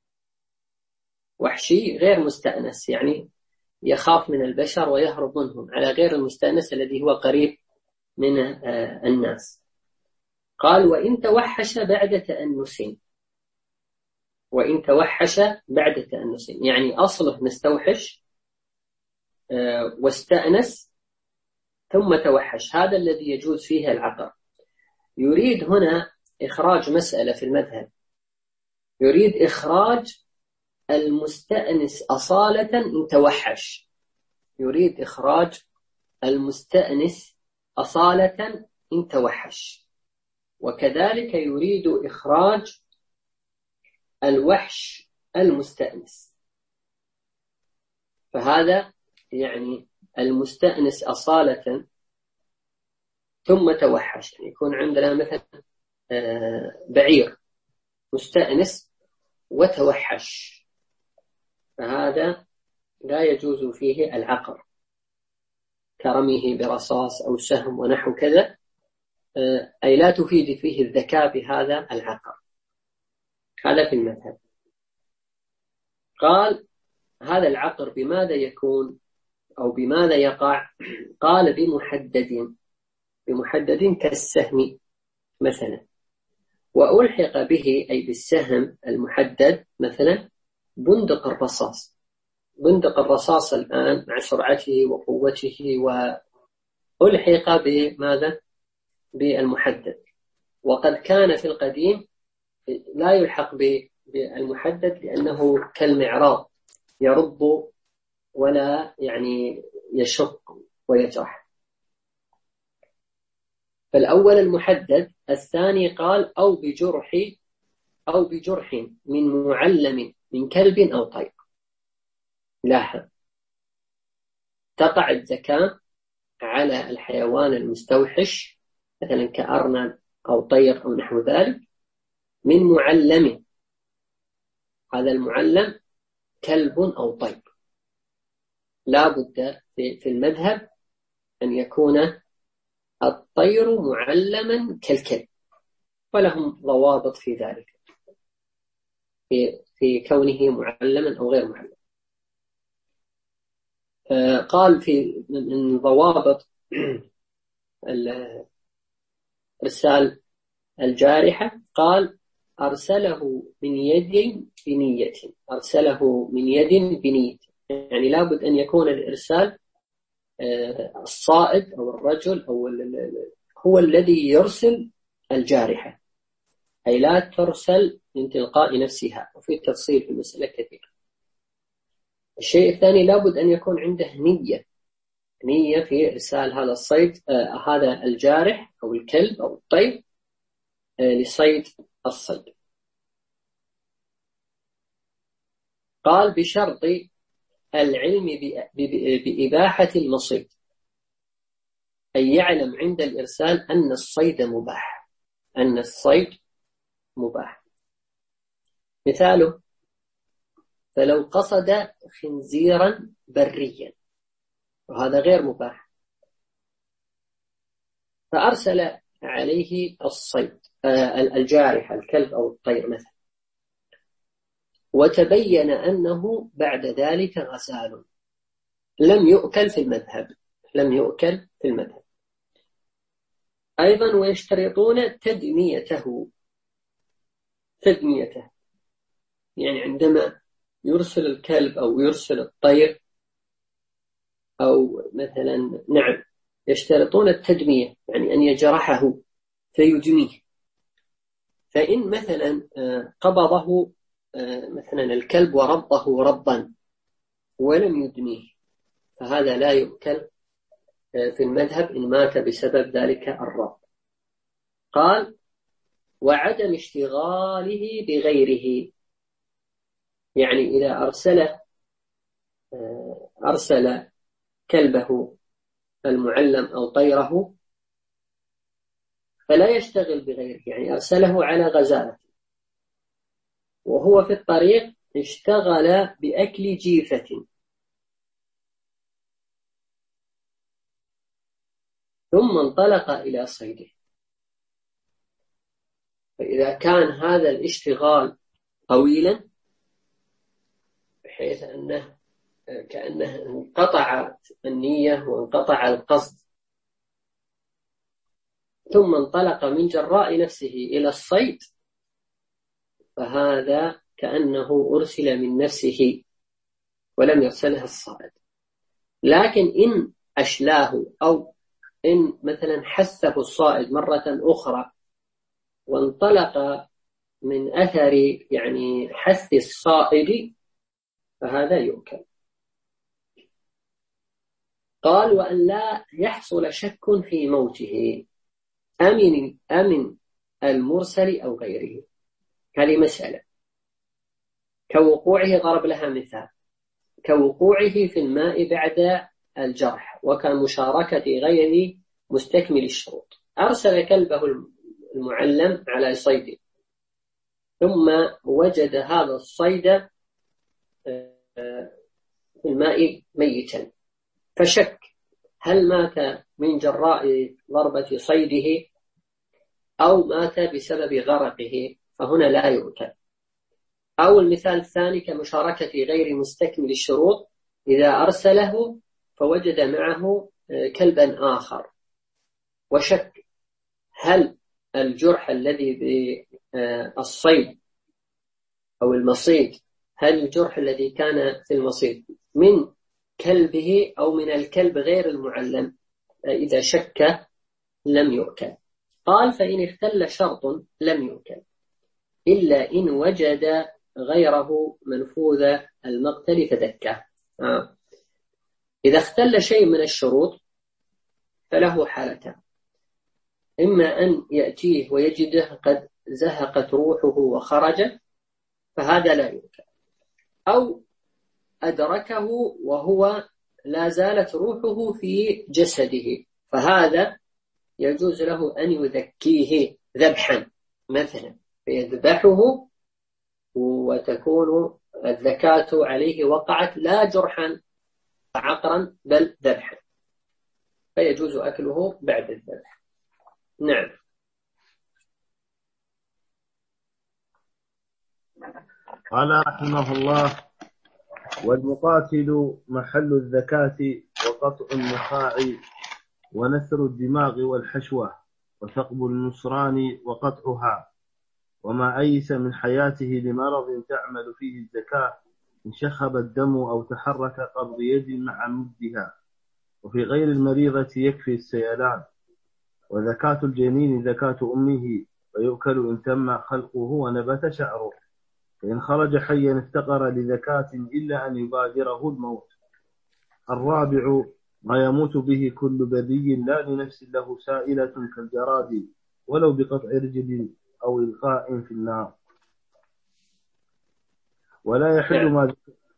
وحشي غير مستأنس، يعني يخاف من البشر ويهرب منهم، على غير المستأنس الذي هو قريب من الناس. قال وإن توحش بعد تأنس، وإن توحش بعد تأنس يعني أصله مستوحش واستأنس ثم توحش، هذا الذي يجوز فيه العقر. يريد هنا إخراج مسألة في المذهب، يريد إخراج المستأنس أصالة إن توحش، يريد إخراج المستأنس أصالة إن توحش، وكذلك يريد إخراج الوحش المستأنس. فهذا يعني المستأنس أصالة ثم توحش، يعني يكون عندنا مثلا بعير مستأنس وتوحش، فهذا لا يجوز فيه العقر كرميه برصاص أو سهم ونحو كذا، أي لا تفيد فيه الذكاء بهذا العقر. هذا في المذهب. قال هذا العقر بماذا يكون أو بماذا يقع؟ قال بمحدد كالسهم مثلا، وألحق به أي بالسهم المحدد مثلا بندق الرصاص. بندق الرصاص الآن مع سرعته وقوته وألحق بماذا؟ بالمحدد، وقد كان في القديم لا يلحق بالمحدد لأنه كالمعراض يرد ولا يعني يشق ويجرح. فالأول المحدد، الثاني قال أو بجرح من معلم من كلب أو طير. لاحظ تقع الزكاة على الحيوان المستوحش مثلا كأرنب أو طير أو نحو ذلك من معلم، هذا المعلم كلب أو طير، لا بد في المذهب أن يكون الطير معلما كالكلب، ولهم ضوابط في ذلك في كونه معلما أو غير معلم. قال من ضوابط إرسال الجارحة، قال أرسله من يد بنية، أرسله من يد بنية، يعني لابد أن يكون الإرسال الصائد أو الرجل أو هو الذي يرسل الجارحة، أي لا ترسل من تلقاء نفسها، وفي تفصيل في المسألة كثير. الشيء الثاني لابد أن يكون عنده نية في إرسال هذا الصيد، هذا الجارح أو الكلب أو الطير لصيد الصيد. قال بشرط العلم بإباحة المصيد، أي يعلم عند الإرسال أن الصيد مباح، أن الصيد مباح. مثاله: فلو قصد خنزيرا بريا، وهذا غير مباح، فأرسل عليه الصيد الجارح الكلب أو الطير مثلا، وتبين أنه بعد ذلك غزال، لم يؤكل في المذهب، لم يؤكل في المذهب. أيضا ويشترطون تدميته، يعني عندما يرسل الكلب أو يرسل الطير أو مثلا يشترطون التدمية، يعني أن يجرحه فيدميه. فإن مثلا قبضه مثلا الكلب وربطه ربطا ولم يدميه، فهذا لا يؤكل في المذهب إن مات بسبب ذلك الربط. قال وعدم اشتغاله بغيره، يعني إذا أرسل كلبه المعلم أو طيره فلا يشتغل بغيره، يعني أرسله على غزالة وهو في الطريق اشتغل بأكل جيفة ثم انطلق إلى صيده، فإذا كان هذا الاشتغال طويلا بحيث أنه كأنه انقطع النية وانقطع القصد، ثم انطلق من جراء نفسه إلى الصيد، فهذا كأنه أرسل من نفسه ولم يرسله الصائد. لكن إن أشلاه أو إن مثلا حثه الصائد مرة أخرى وانطلق من أثر يعني حث الصائد، فهذا يؤكل. قال وأن لا يحصل شك في موته أمن المرسل أو غيره، هذه مسألة كوقوعه، ضرب لها مثال كوقوعه في الماء بعد الجرح، وكمشاركة غير مستكمل الشروط. أرسل كلبه المعلم على صيده ثم وجد هذا الصيد في الماء ميتا، فشك هل مات من جراء ضربة صيده أو مات بسبب غرقه، فهنا لا يؤكل. أو المثال الثاني كمشاركة غير مستكمل الشروط، إذا أرسله فوجد معه كلبا آخر وشك هل الجرح الذي بالصيد أو المصيد، هل الجرح الذي كان في المصيد من كلبه أو من الكلب غير المعلم، إذا شك لم يؤكل. قال فإن اختل شرط لم يؤكل إلا إن وجد غيره منفوذ المقتل فذكاه. إذا اختل شيء من الشروط فله حالتان: إما أن يأتيه ويجده قد زهقت روحه وخرج، فهذا لا يؤكل، أو أدركه وهو لا زالت روحه في جسده، فهذا يجوز له أن يذكيه ذبحا مثلا، فيذبحه وتكون الذكاة عليه وقعت لا جرحا عقرا بل ذبحا، فيجوز أكله بعد الذبح. نعم. قال رحمه الله والمقاتل محل الذكاة وقطع النخاع ونثر الدماغ والحشوة وثقب النصران وقطعها. وما أيس من حياته لمرض تعمل فيه الزكاة إن شخب الدم أو تحرك قبض يد مع مدها. وفي غير المريضة يكفي السيلان. وزكاة الجنين زكاة أمه فيؤكل إن تم خلقه ونبت شعره. فإن خرج حيا افتقر لزكاة إلا أن يبادره الموت. الرابع ما يموت به كل بري لا لنفس له سائلة كالجراد ولو بقطع رجل أو إلقاء في النار. ولا يحل ما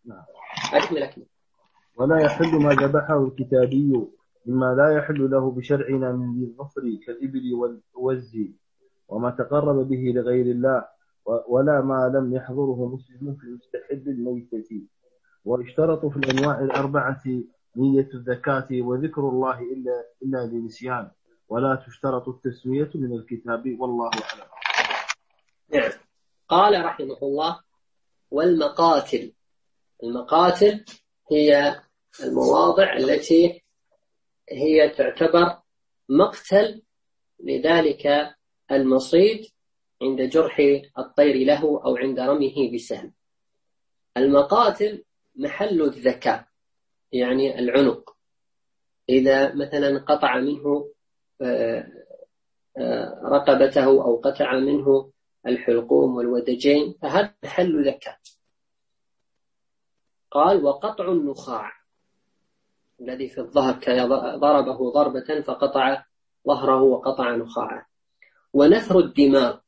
ولا يحل ما ذبحه الكتابي مما لا يحل له بشرعنا من ذي الظفر كالإبل والوز وما تقرب به لغير الله ولا ما لم يحضره مسلم في مستحل الميتة. واشترط في الأنواع الأربعة نية الزكاة وذكر الله إلا لنسيان ولا تشترط التسمية من الكتاب والله أعلم. نعم. قال رحمه الله: والمقاتل. المقاتل هي المواضع التي هي تعتبر مقتل لذلك المصيد عند جرح الطير له أو عند رميه بسهم. المقاتل محل الذكاء يعني العنق، إذا مثلا قطع منه رقبته أو قطع منه الحلقوم والودجين فهذا محل ذكاء. قال: وقطع النخاع الذي في الظهر ضربه ضربة فقطع ظهره وقطع نخاعه. ونثر الدماغ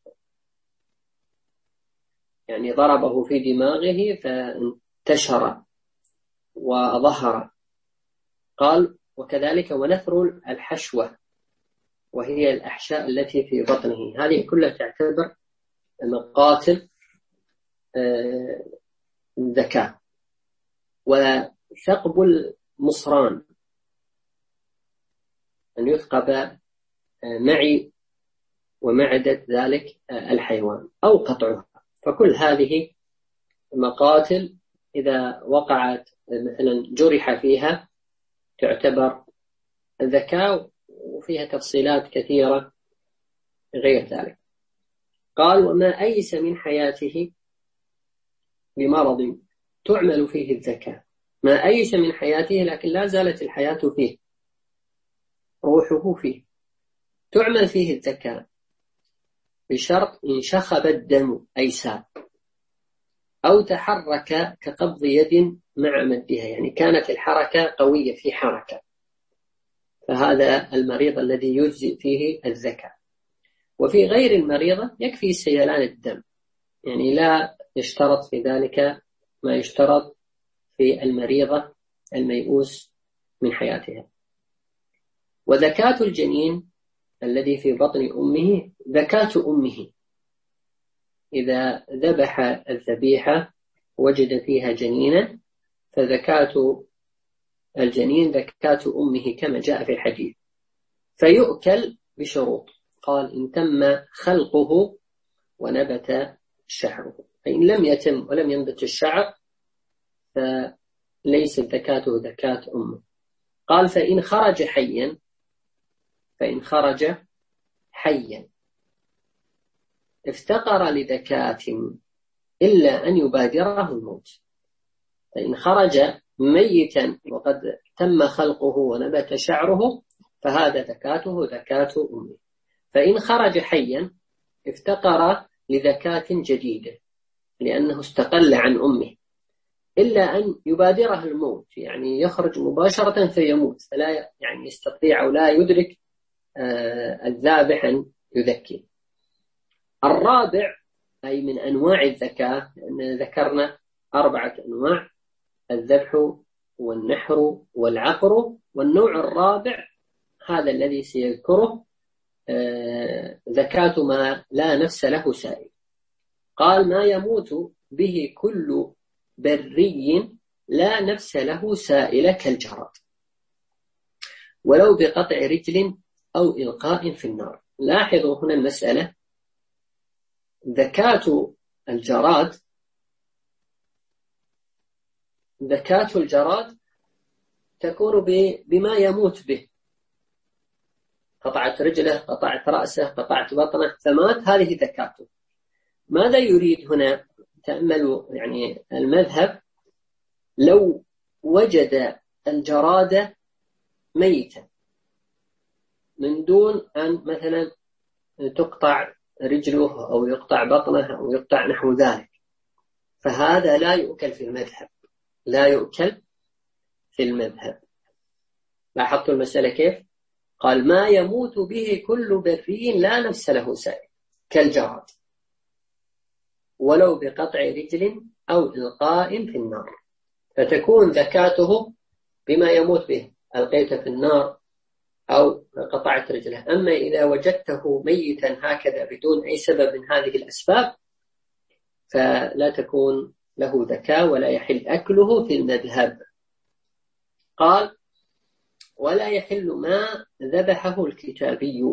يعني ضربه في دماغه فانتشر وظهر. قال: وكذلك ونثر الحشوة وهي الأحشاء التي في بطنه. هذه كلها تعتبر مقاتل الذكاء. وثقب المصران أن يثقب معي ومعدة ذلك الحيوان أو قطعها. فكل هذه مقاتل إذا وقعت مثلا جرح فيها تعتبر الذكاء، وفيها تفصيلات كثيرة غير ذلك. قال: وما أيس من حياته بمرض تعمل فيه الزكاة. ما أيس من حياته لكن لا زالت الحياة فيه، روحه فيه، تعمل فيه الزكاة بشرط إن شخب الدم أي سال أو تحرك كقبض يد مع مدها، يعني كانت الحركة قوية في حركة، فهذا المريض الذي يجزئ فيه الزكاة. وفي غير المريضة يكفي سيلان الدم، يعني لا يشترط في ذلك ما يشترط في المريضة الميؤوس من حياتها. وزكاة الجنين الذي في بطن أمه زكاة أمه، إذا ذبح الذبيحة وجد فيها جنينا فزكاة الجنين زكاة أمه كما جاء في الحديث. فيؤكل بشروط. قال: إن تم خلقه ونبت شعره. فإن لم يتم ولم ينبت الشعر فليست زكاته زكاة أمه. قال: فإن خرج حيا افتقر لزكاة إلا أن يبادره الموت. فإن خرج ميتا وقد تم خلقه ونبت شعره فهذا زكاته زكاة أمه. فإن خرج حيا افتقر لزكاة جديدة لأنه استقل عن أمه، إلا أن يبادره الموت، يعني يخرج مباشرة فيموت، فلا يعني يستطيع أو لا يدرك الذابح أن يذكي. الرابع أي من أنواع الزكاة، لأن ذكرنا 4 أنواع: الذبح والنحر والعقر. والنوع الرابع هذا الذي سيذكره زكاة ما لا نفس له سائل. قال: ما يموت به كل بري لا نفس له سائل كالجراد ولو بقطع رجل أو إلقاء في النار. لاحظوا هنا المسألة: زكاة الجراد زكاة الجراد تكون بما يموت به، قطعت رجله، قطعت رأسه، قطعت بطنه فمات، هذه زكاته. ماذا يريد هنا؟ تأملوا يعني المذهب، لو وجد الجراد ميتا من دون أن مثلا تقطع رجله أو يقطع بطنه أو يقطع نحو ذلك، فهذا لا يؤكل في المذهب، لا يؤكل في المذهب. لاحظتوا المسألة كيف؟ قال ما يموت به كل بري لا نفس له سائل كالجراد ولو بقطع رجل أو إلقاء في النار، فتكون زكاته بما يموت به، ألقيته في النار أو قطعت رجله. أما إذا وجدته ميتا هكذا بدون أي سبب من هذه الأسباب فلا تكون له زكاة ولا يحل أكله في المذهب. قال ولا يحل ما ذبحه الكتابي.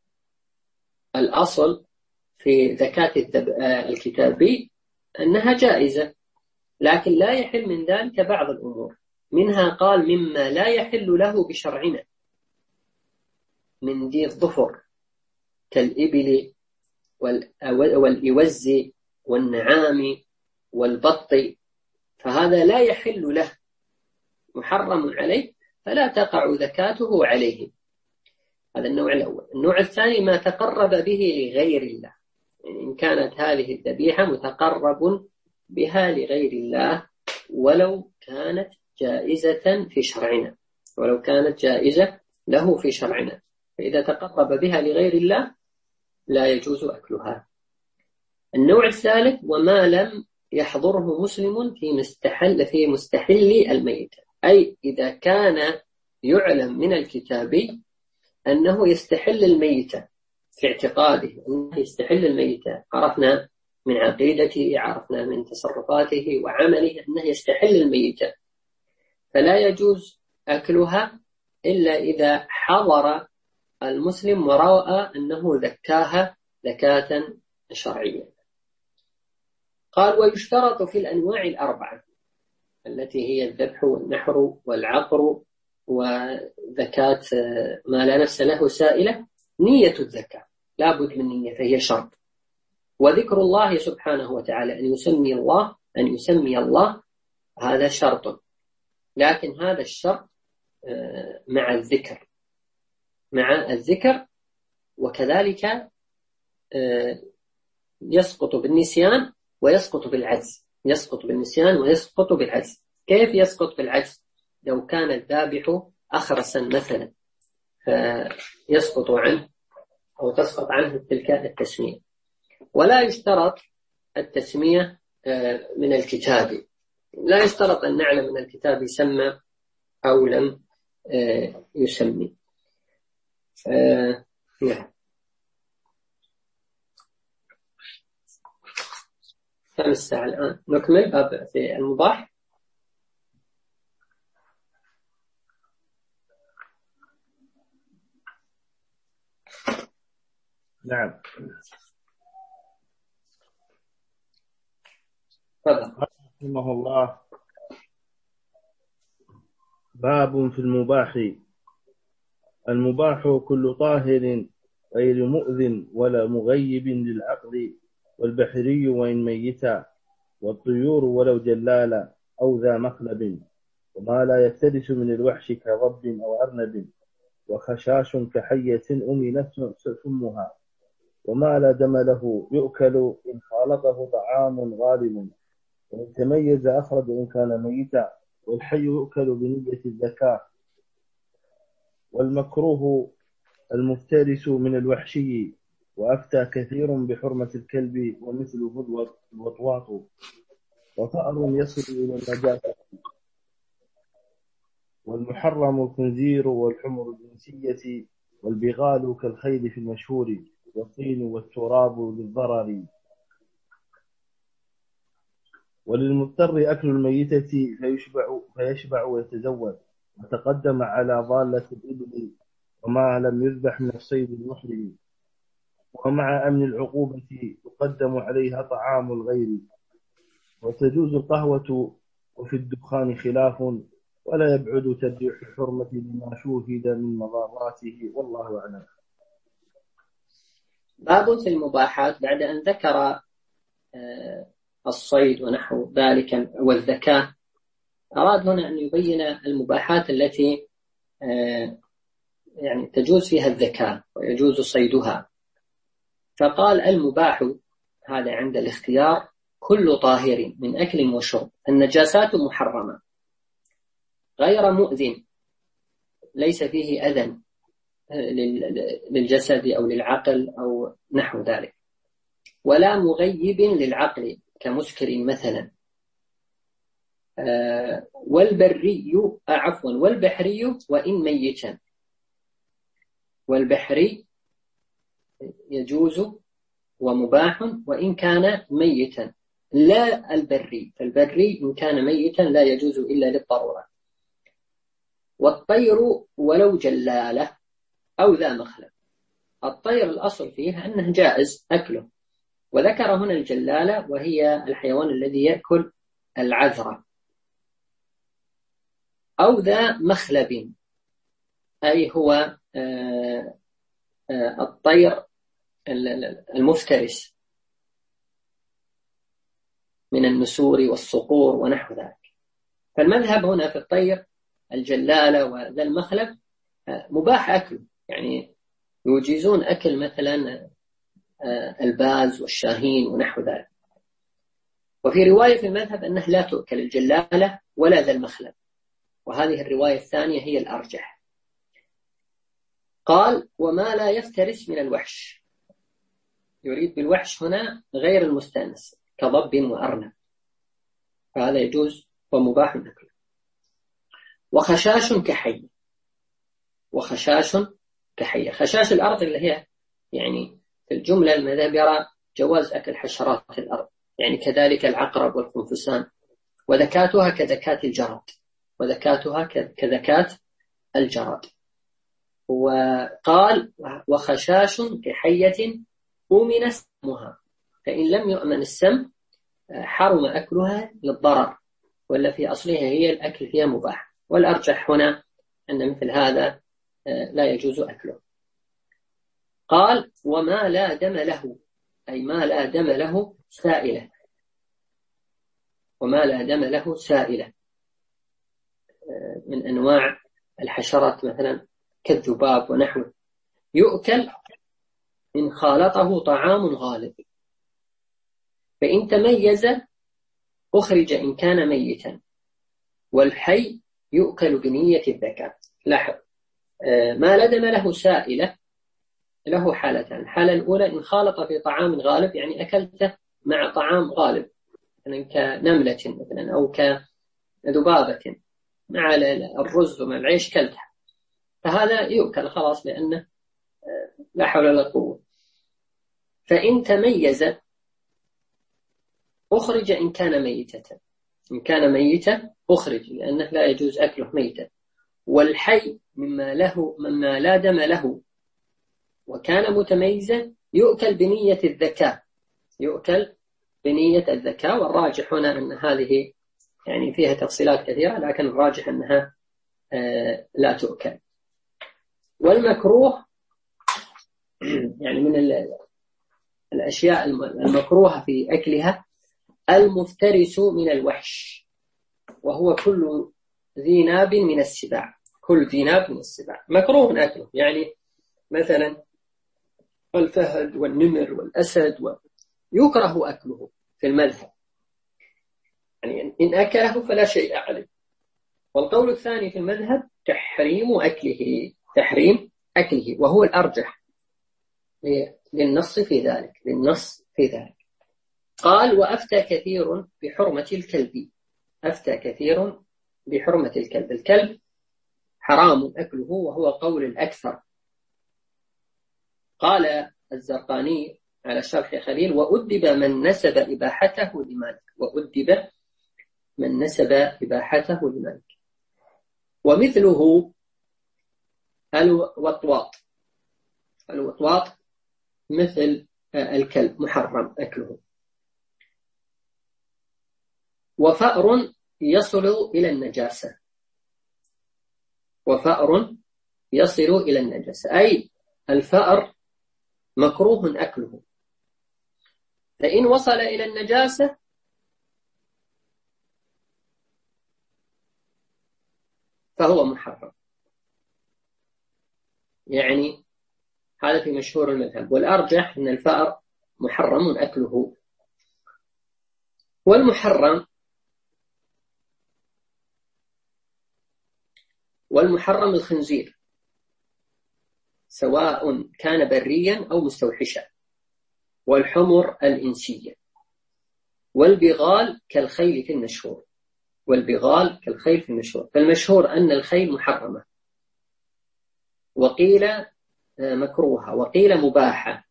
الأصل في زكاة الكتابي أنها جائزة، لكن لا يحل من ذلك بعض الأمور، منها قال مما لا يحل له بشرعنا من ذي الظفر كالإبل والإوز والنعام والبط، فهذا لا يحل له، محرم عليه، فلا تقع زكاته عليه. هذا النوع الأول. النوع الثاني ما تقرب به لغير الله، يعني إن كانت هذه الذبيحة متقرب بها لغير الله ولو كانت جائزة في شرعنا، ولو كانت جائزة له في شرعنا، فإذا تقرب بها لغير الله لا يجوز أكلها. النوع الثالث وما لم يحضره مسلم في مستحل الميت، أي إذا كان يعلم من الكتابي أنه يستحل الميتة في اعتقاده أنه يستحل الميتة، عرفنا من عقيدته، عرفنا من تصرفاته وعمله أنه يستحل الميتة، فلا يجوز أكلها إلا إذا حضر المسلم ورأى أنه زكاها زكاة شرعية. قال ويشترط في الأنواع الأربعة التي هي الذبح والنحر والعقر وزكاة ما لا نفس له سائلة نية الزكاة، لا بد من نية، فهي شرط. وذكر الله سبحانه وتعالى أن يسمي الله هذا شرط، لكن هذا الشرط مع الذكر وكذلك يسقط بالنسيان ويسقط بالعجز. يسقط بالنسيان ويسقط بالعجز. كيف يسقط بالعجز؟ لو كان الذابح أخرسا مثلا فيسقط عنه أو تسقط عنه تلك التسمية. ولا يشترط التسمية من الكتاب، لا يشترط أن نعلم من الكتاب يسمى أو لم يسمي. نعم. كم الساعة الآن؟ نكمل باب في المباح. نعم. رحمه الله. باب في المباح. المباح كل طاهر غير مؤذن ولا مغيب للعقل، والبحري وإن ميتا، والطيور ولو جلالا أو ذا مخلب، وما لا يفترس من الوحش كضب أو أرنب، وخشاش كحية أمنت سمها، وما لا دم له يؤكل إن خالطه طعام غالب، وإن تميز أخرج إن كان ميتا، والحي يؤكل بنية الزكاة، والمكروه المفترس من الوحشي، وأفتى كثير بحرمة الكلب ومثله الوطواط، وفأر يصل إلى النجاسة، والمحرم الخنزير والحمر الإنسية، والبغال كالخيل في المشهور، والطين والتراب للضرر. وللمضطر أكل الميتة فيشبع ويتزود، وتقدم على ضالة الإبل وما لم يذبح من الصيد المحرم، ومع أمن العقوبة يقدم عليها طعام الغير، وتجوز القهوة وفي الدخان خلاف، ولا يبعد ترجيح الحرمة لما شوهد من مضاراته، والله أعلم. باب في المباحات. بعد أن ذكر الصيد ونحو ذلك والذكاء، أراد هنا أن يبين المباحات التي يعني تجوز فيها الذكاء ويجوز صيدها. فقال المباح هذا عند الاختيار كل طاهر من أكل وشرب، النجاسات محرمة غير مؤذن، ليس فيه أذى للجسد أو للعقل أو نحو ذلك، ولا مغيب للعقل كمسكر مثلا. والبحري وإن ميتا، والبحري يجوز ومباح وإن كان ميتا، لا البري، فالبري إن كان ميتا لا يجوز إلا للضرورة. والطير ولو جلالة أو ذا مخلب، الطير الأصل فيه أنه جائز أكله، وذكر هنا الجلالة وهي الحيوان الذي يأكل العذرة. أو ذا مخلب أي هو الطير المفترس من النسور والصقور ونحو ذلك. فالمذهب هنا في الطير الجلالة وذا المخلب مباح أكله، يعني يجيزون أكل مثلا الباز والشاهين ونحو ذلك. وفي رواية في المذهب أنه لا تؤكل الجلالة ولا ذا المخلب، وهذه الرواية الثانية هي الأرجح. قال وما لا يفترس من الوحش، يريد بالوحش هنا غير المستأنس كضب وأرنب، فهذا يجوز ومباح أكله. وخشاش كحية، وخشاش كحية، خشاش الأرض اللي هي يعني في الجملة المذهب يرى جواز أكل حشرات الأرض، يعني كذلك العقرب والخنفسان، وذكاتها كذكات الجراد، وذكاتها كذكات الجراد. وقال وخشاش كحية أمن سمها، فإن لم يؤمن السم حرم أكلها للضرر، ولا في أصلها هي الأكل فيها مباح. والأرجح هنا أن مثل هذا لا يجوز أكله. قال وما لا دم له، أي ما لا دم له سائلة، وما لا دم له سائلة من أنواع الحشرات مثلا كالذباب ونحوه، يؤكل إن خالطه طعام غالب، فإن تميز أخرج إن كان ميتا، والحي يؤكل بنية الذكاء. لاحظ ما لا دم له سائلة له حالتان، الحالة الأولى إن خالط في طعام غالب، يعني أكلته مع طعام غالب مثلا كنملة مثلا أو كذبابة مع الرز ومع العيش كلتها، فهذا يؤكل خلاص لأنه لا حول ولا قوة. فإن تميز أخرج إن كان ميتة، إن كان ميتا أخرج لأنه لا يجوز أكله ميتا. والحي مما لا دم له وكان متميزا يؤكل بنية الذكاء، يؤكل بنية الذكاء. والراجح هنا أن هذه يعني فيها تفصيلات كثيرة، لكن الراجح أنها لا تؤكل. والمكروه يعني من الأشياء المكروهة في أكلها المفترس من الوحش، وهو كل ذي ناب من السباع، كل ذي ناب من السباع مكروه أكله، يعني مثلا الفهد والنمر والأسد يكره أكله في المذهب، يعني إن أكله فلا شيء عليه. والقول الثاني في المذهب تحريم أكله، وهو الأرجح للنص في ذلك، قال وأفتى كثير بحرمة الكلب، أفتى كثير بحرمة الكلب، الكلب حرام أكله وهو قول الأكثر. قال الزرقاني على شرح خليل وأدب من نسب إباحته لمالك، وأدب من نسب إباحته لمالك. ومثله الوطواط مثل الكلب محرم أكله. وفأر يصل إلى النجاسة، وفأر يصل إلى النجاسة، أي الفأر مكروه أكله، فإن وصل إلى النجاسة فهو محرم. يعني هذا في مشهور المذهب، والأرجح أن الفأر محرم أكله. والمحرم الخنزير، سواء كان بريا أو مستوحشا، والحمر الإنسية، والبغال كالخيل في المشهور. فالمشهور أن الخيل محرمة، وقيل مكروهة، وقيل مباحة.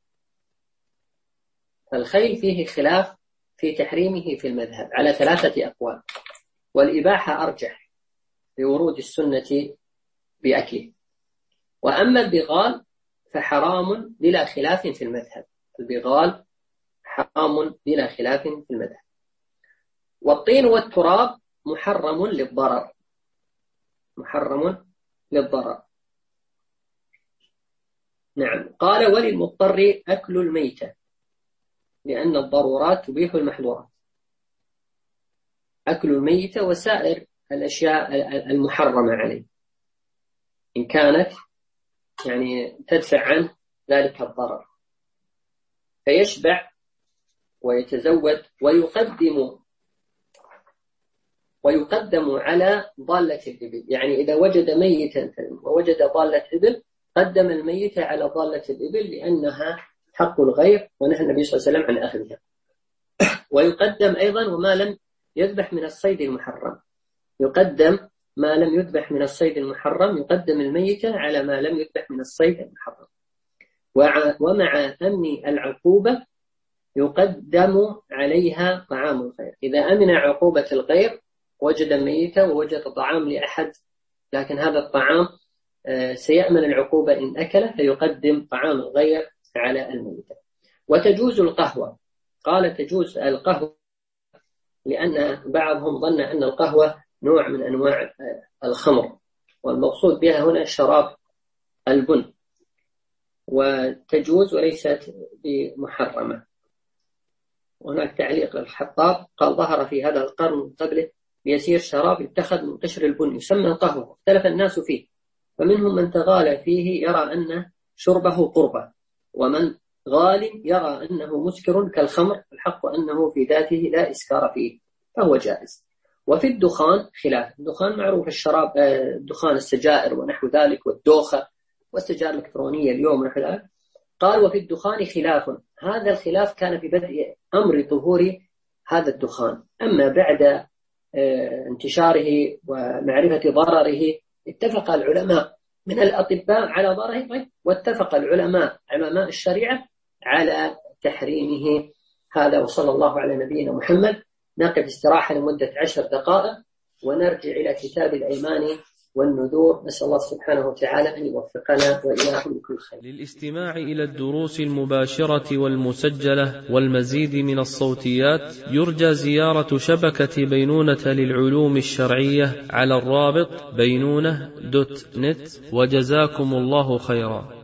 الخيل فيه خلاف في تحريمه في المذهب على 3 أقوال، والإباحة أرجح لورود السنة بأكله. وأما البغال فحرام بلا خلاف في المذهب، والطين والتراب محرم للضرر. نعم. قال وللمضطر أكل الميتة، لأن الضرورات تبيح المحظورات. أكل الميتة وسائر الأشياء المحرمة عليه، إن كانت يعني تدفع عنه ذلك الضرر، فيشبع ويتزود، ويقدم على ضالة الإبل. يعني إذا وجد ميتا ووجد ضالة إبل قدم الميت على ضالة الإبل، لأنها حق الغير ونهى النبي صلى الله عليه وسلم عن أخذها. ويقدم أيضا وما لم يذبح من الصيد المحرم، يقدم ما لم يذبح من الصيد المحرم، يقدم الميت على ما لم يذبح من الصيد المحرم. ومع أمن العقوبة يقدم عليها طعام الغير. إذا أمن عقوبة الغير وجد ميتة ووجد طعام لأحد، لكن هذا الطعام سيأمن العقوبة إن أكله، فيقدم طعام الغير على الميتة. وتجوز القهوة، قال تجوز القهوة لأن بعضهم ظن أن القهوة نوع من أنواع الخمر، والمقصود بها هنا شراب البن، وتجوز وليست بمحرمة. وهناك تعليق للحطاب قال ظهر في هذا القرن من قبله يسير شراب يتخذ من قشر البن يسمى قهوة، اختلف الناس فيه، فمنهم من تغالى فيه يرى أن شربه قربة، ومن غال يرى أنه مسكر كالخمر، الحق أنه في ذاته لا إسكار فيه فهو جائز. وفي الدخان خلاف، الدخان معروف الشراب، دخان السجائر ونحو ذلك، والدوخة والسجائر الإلكترونية اليوم ونحو ذلك. قال وفي الدخان خلاف، هذا الخلاف كان في بدء أمر ظهور هذا الدخان، أما بعد انتشاره ومعرفة ضرره اتفق العلماء من الأطباء على ضرره، واتفق العلماء علماء الشريعة على تحريمه. هذا وصلى الله على نبينا محمد. نقف استراحة لمدة 10 دقائق ونرجع إلى كتاب الأيمان والنذور. نسأل الله سبحانه وتعالى أن يوفقنا وإياكم بكل خير. للاستماع إلى الدروس المباشرة والمسجلة والمزيد من الصوتيات يرجى زيارة شبكة بينونة للعلوم الشرعية على الرابط بينونة.net. وجزاكم الله خيرا.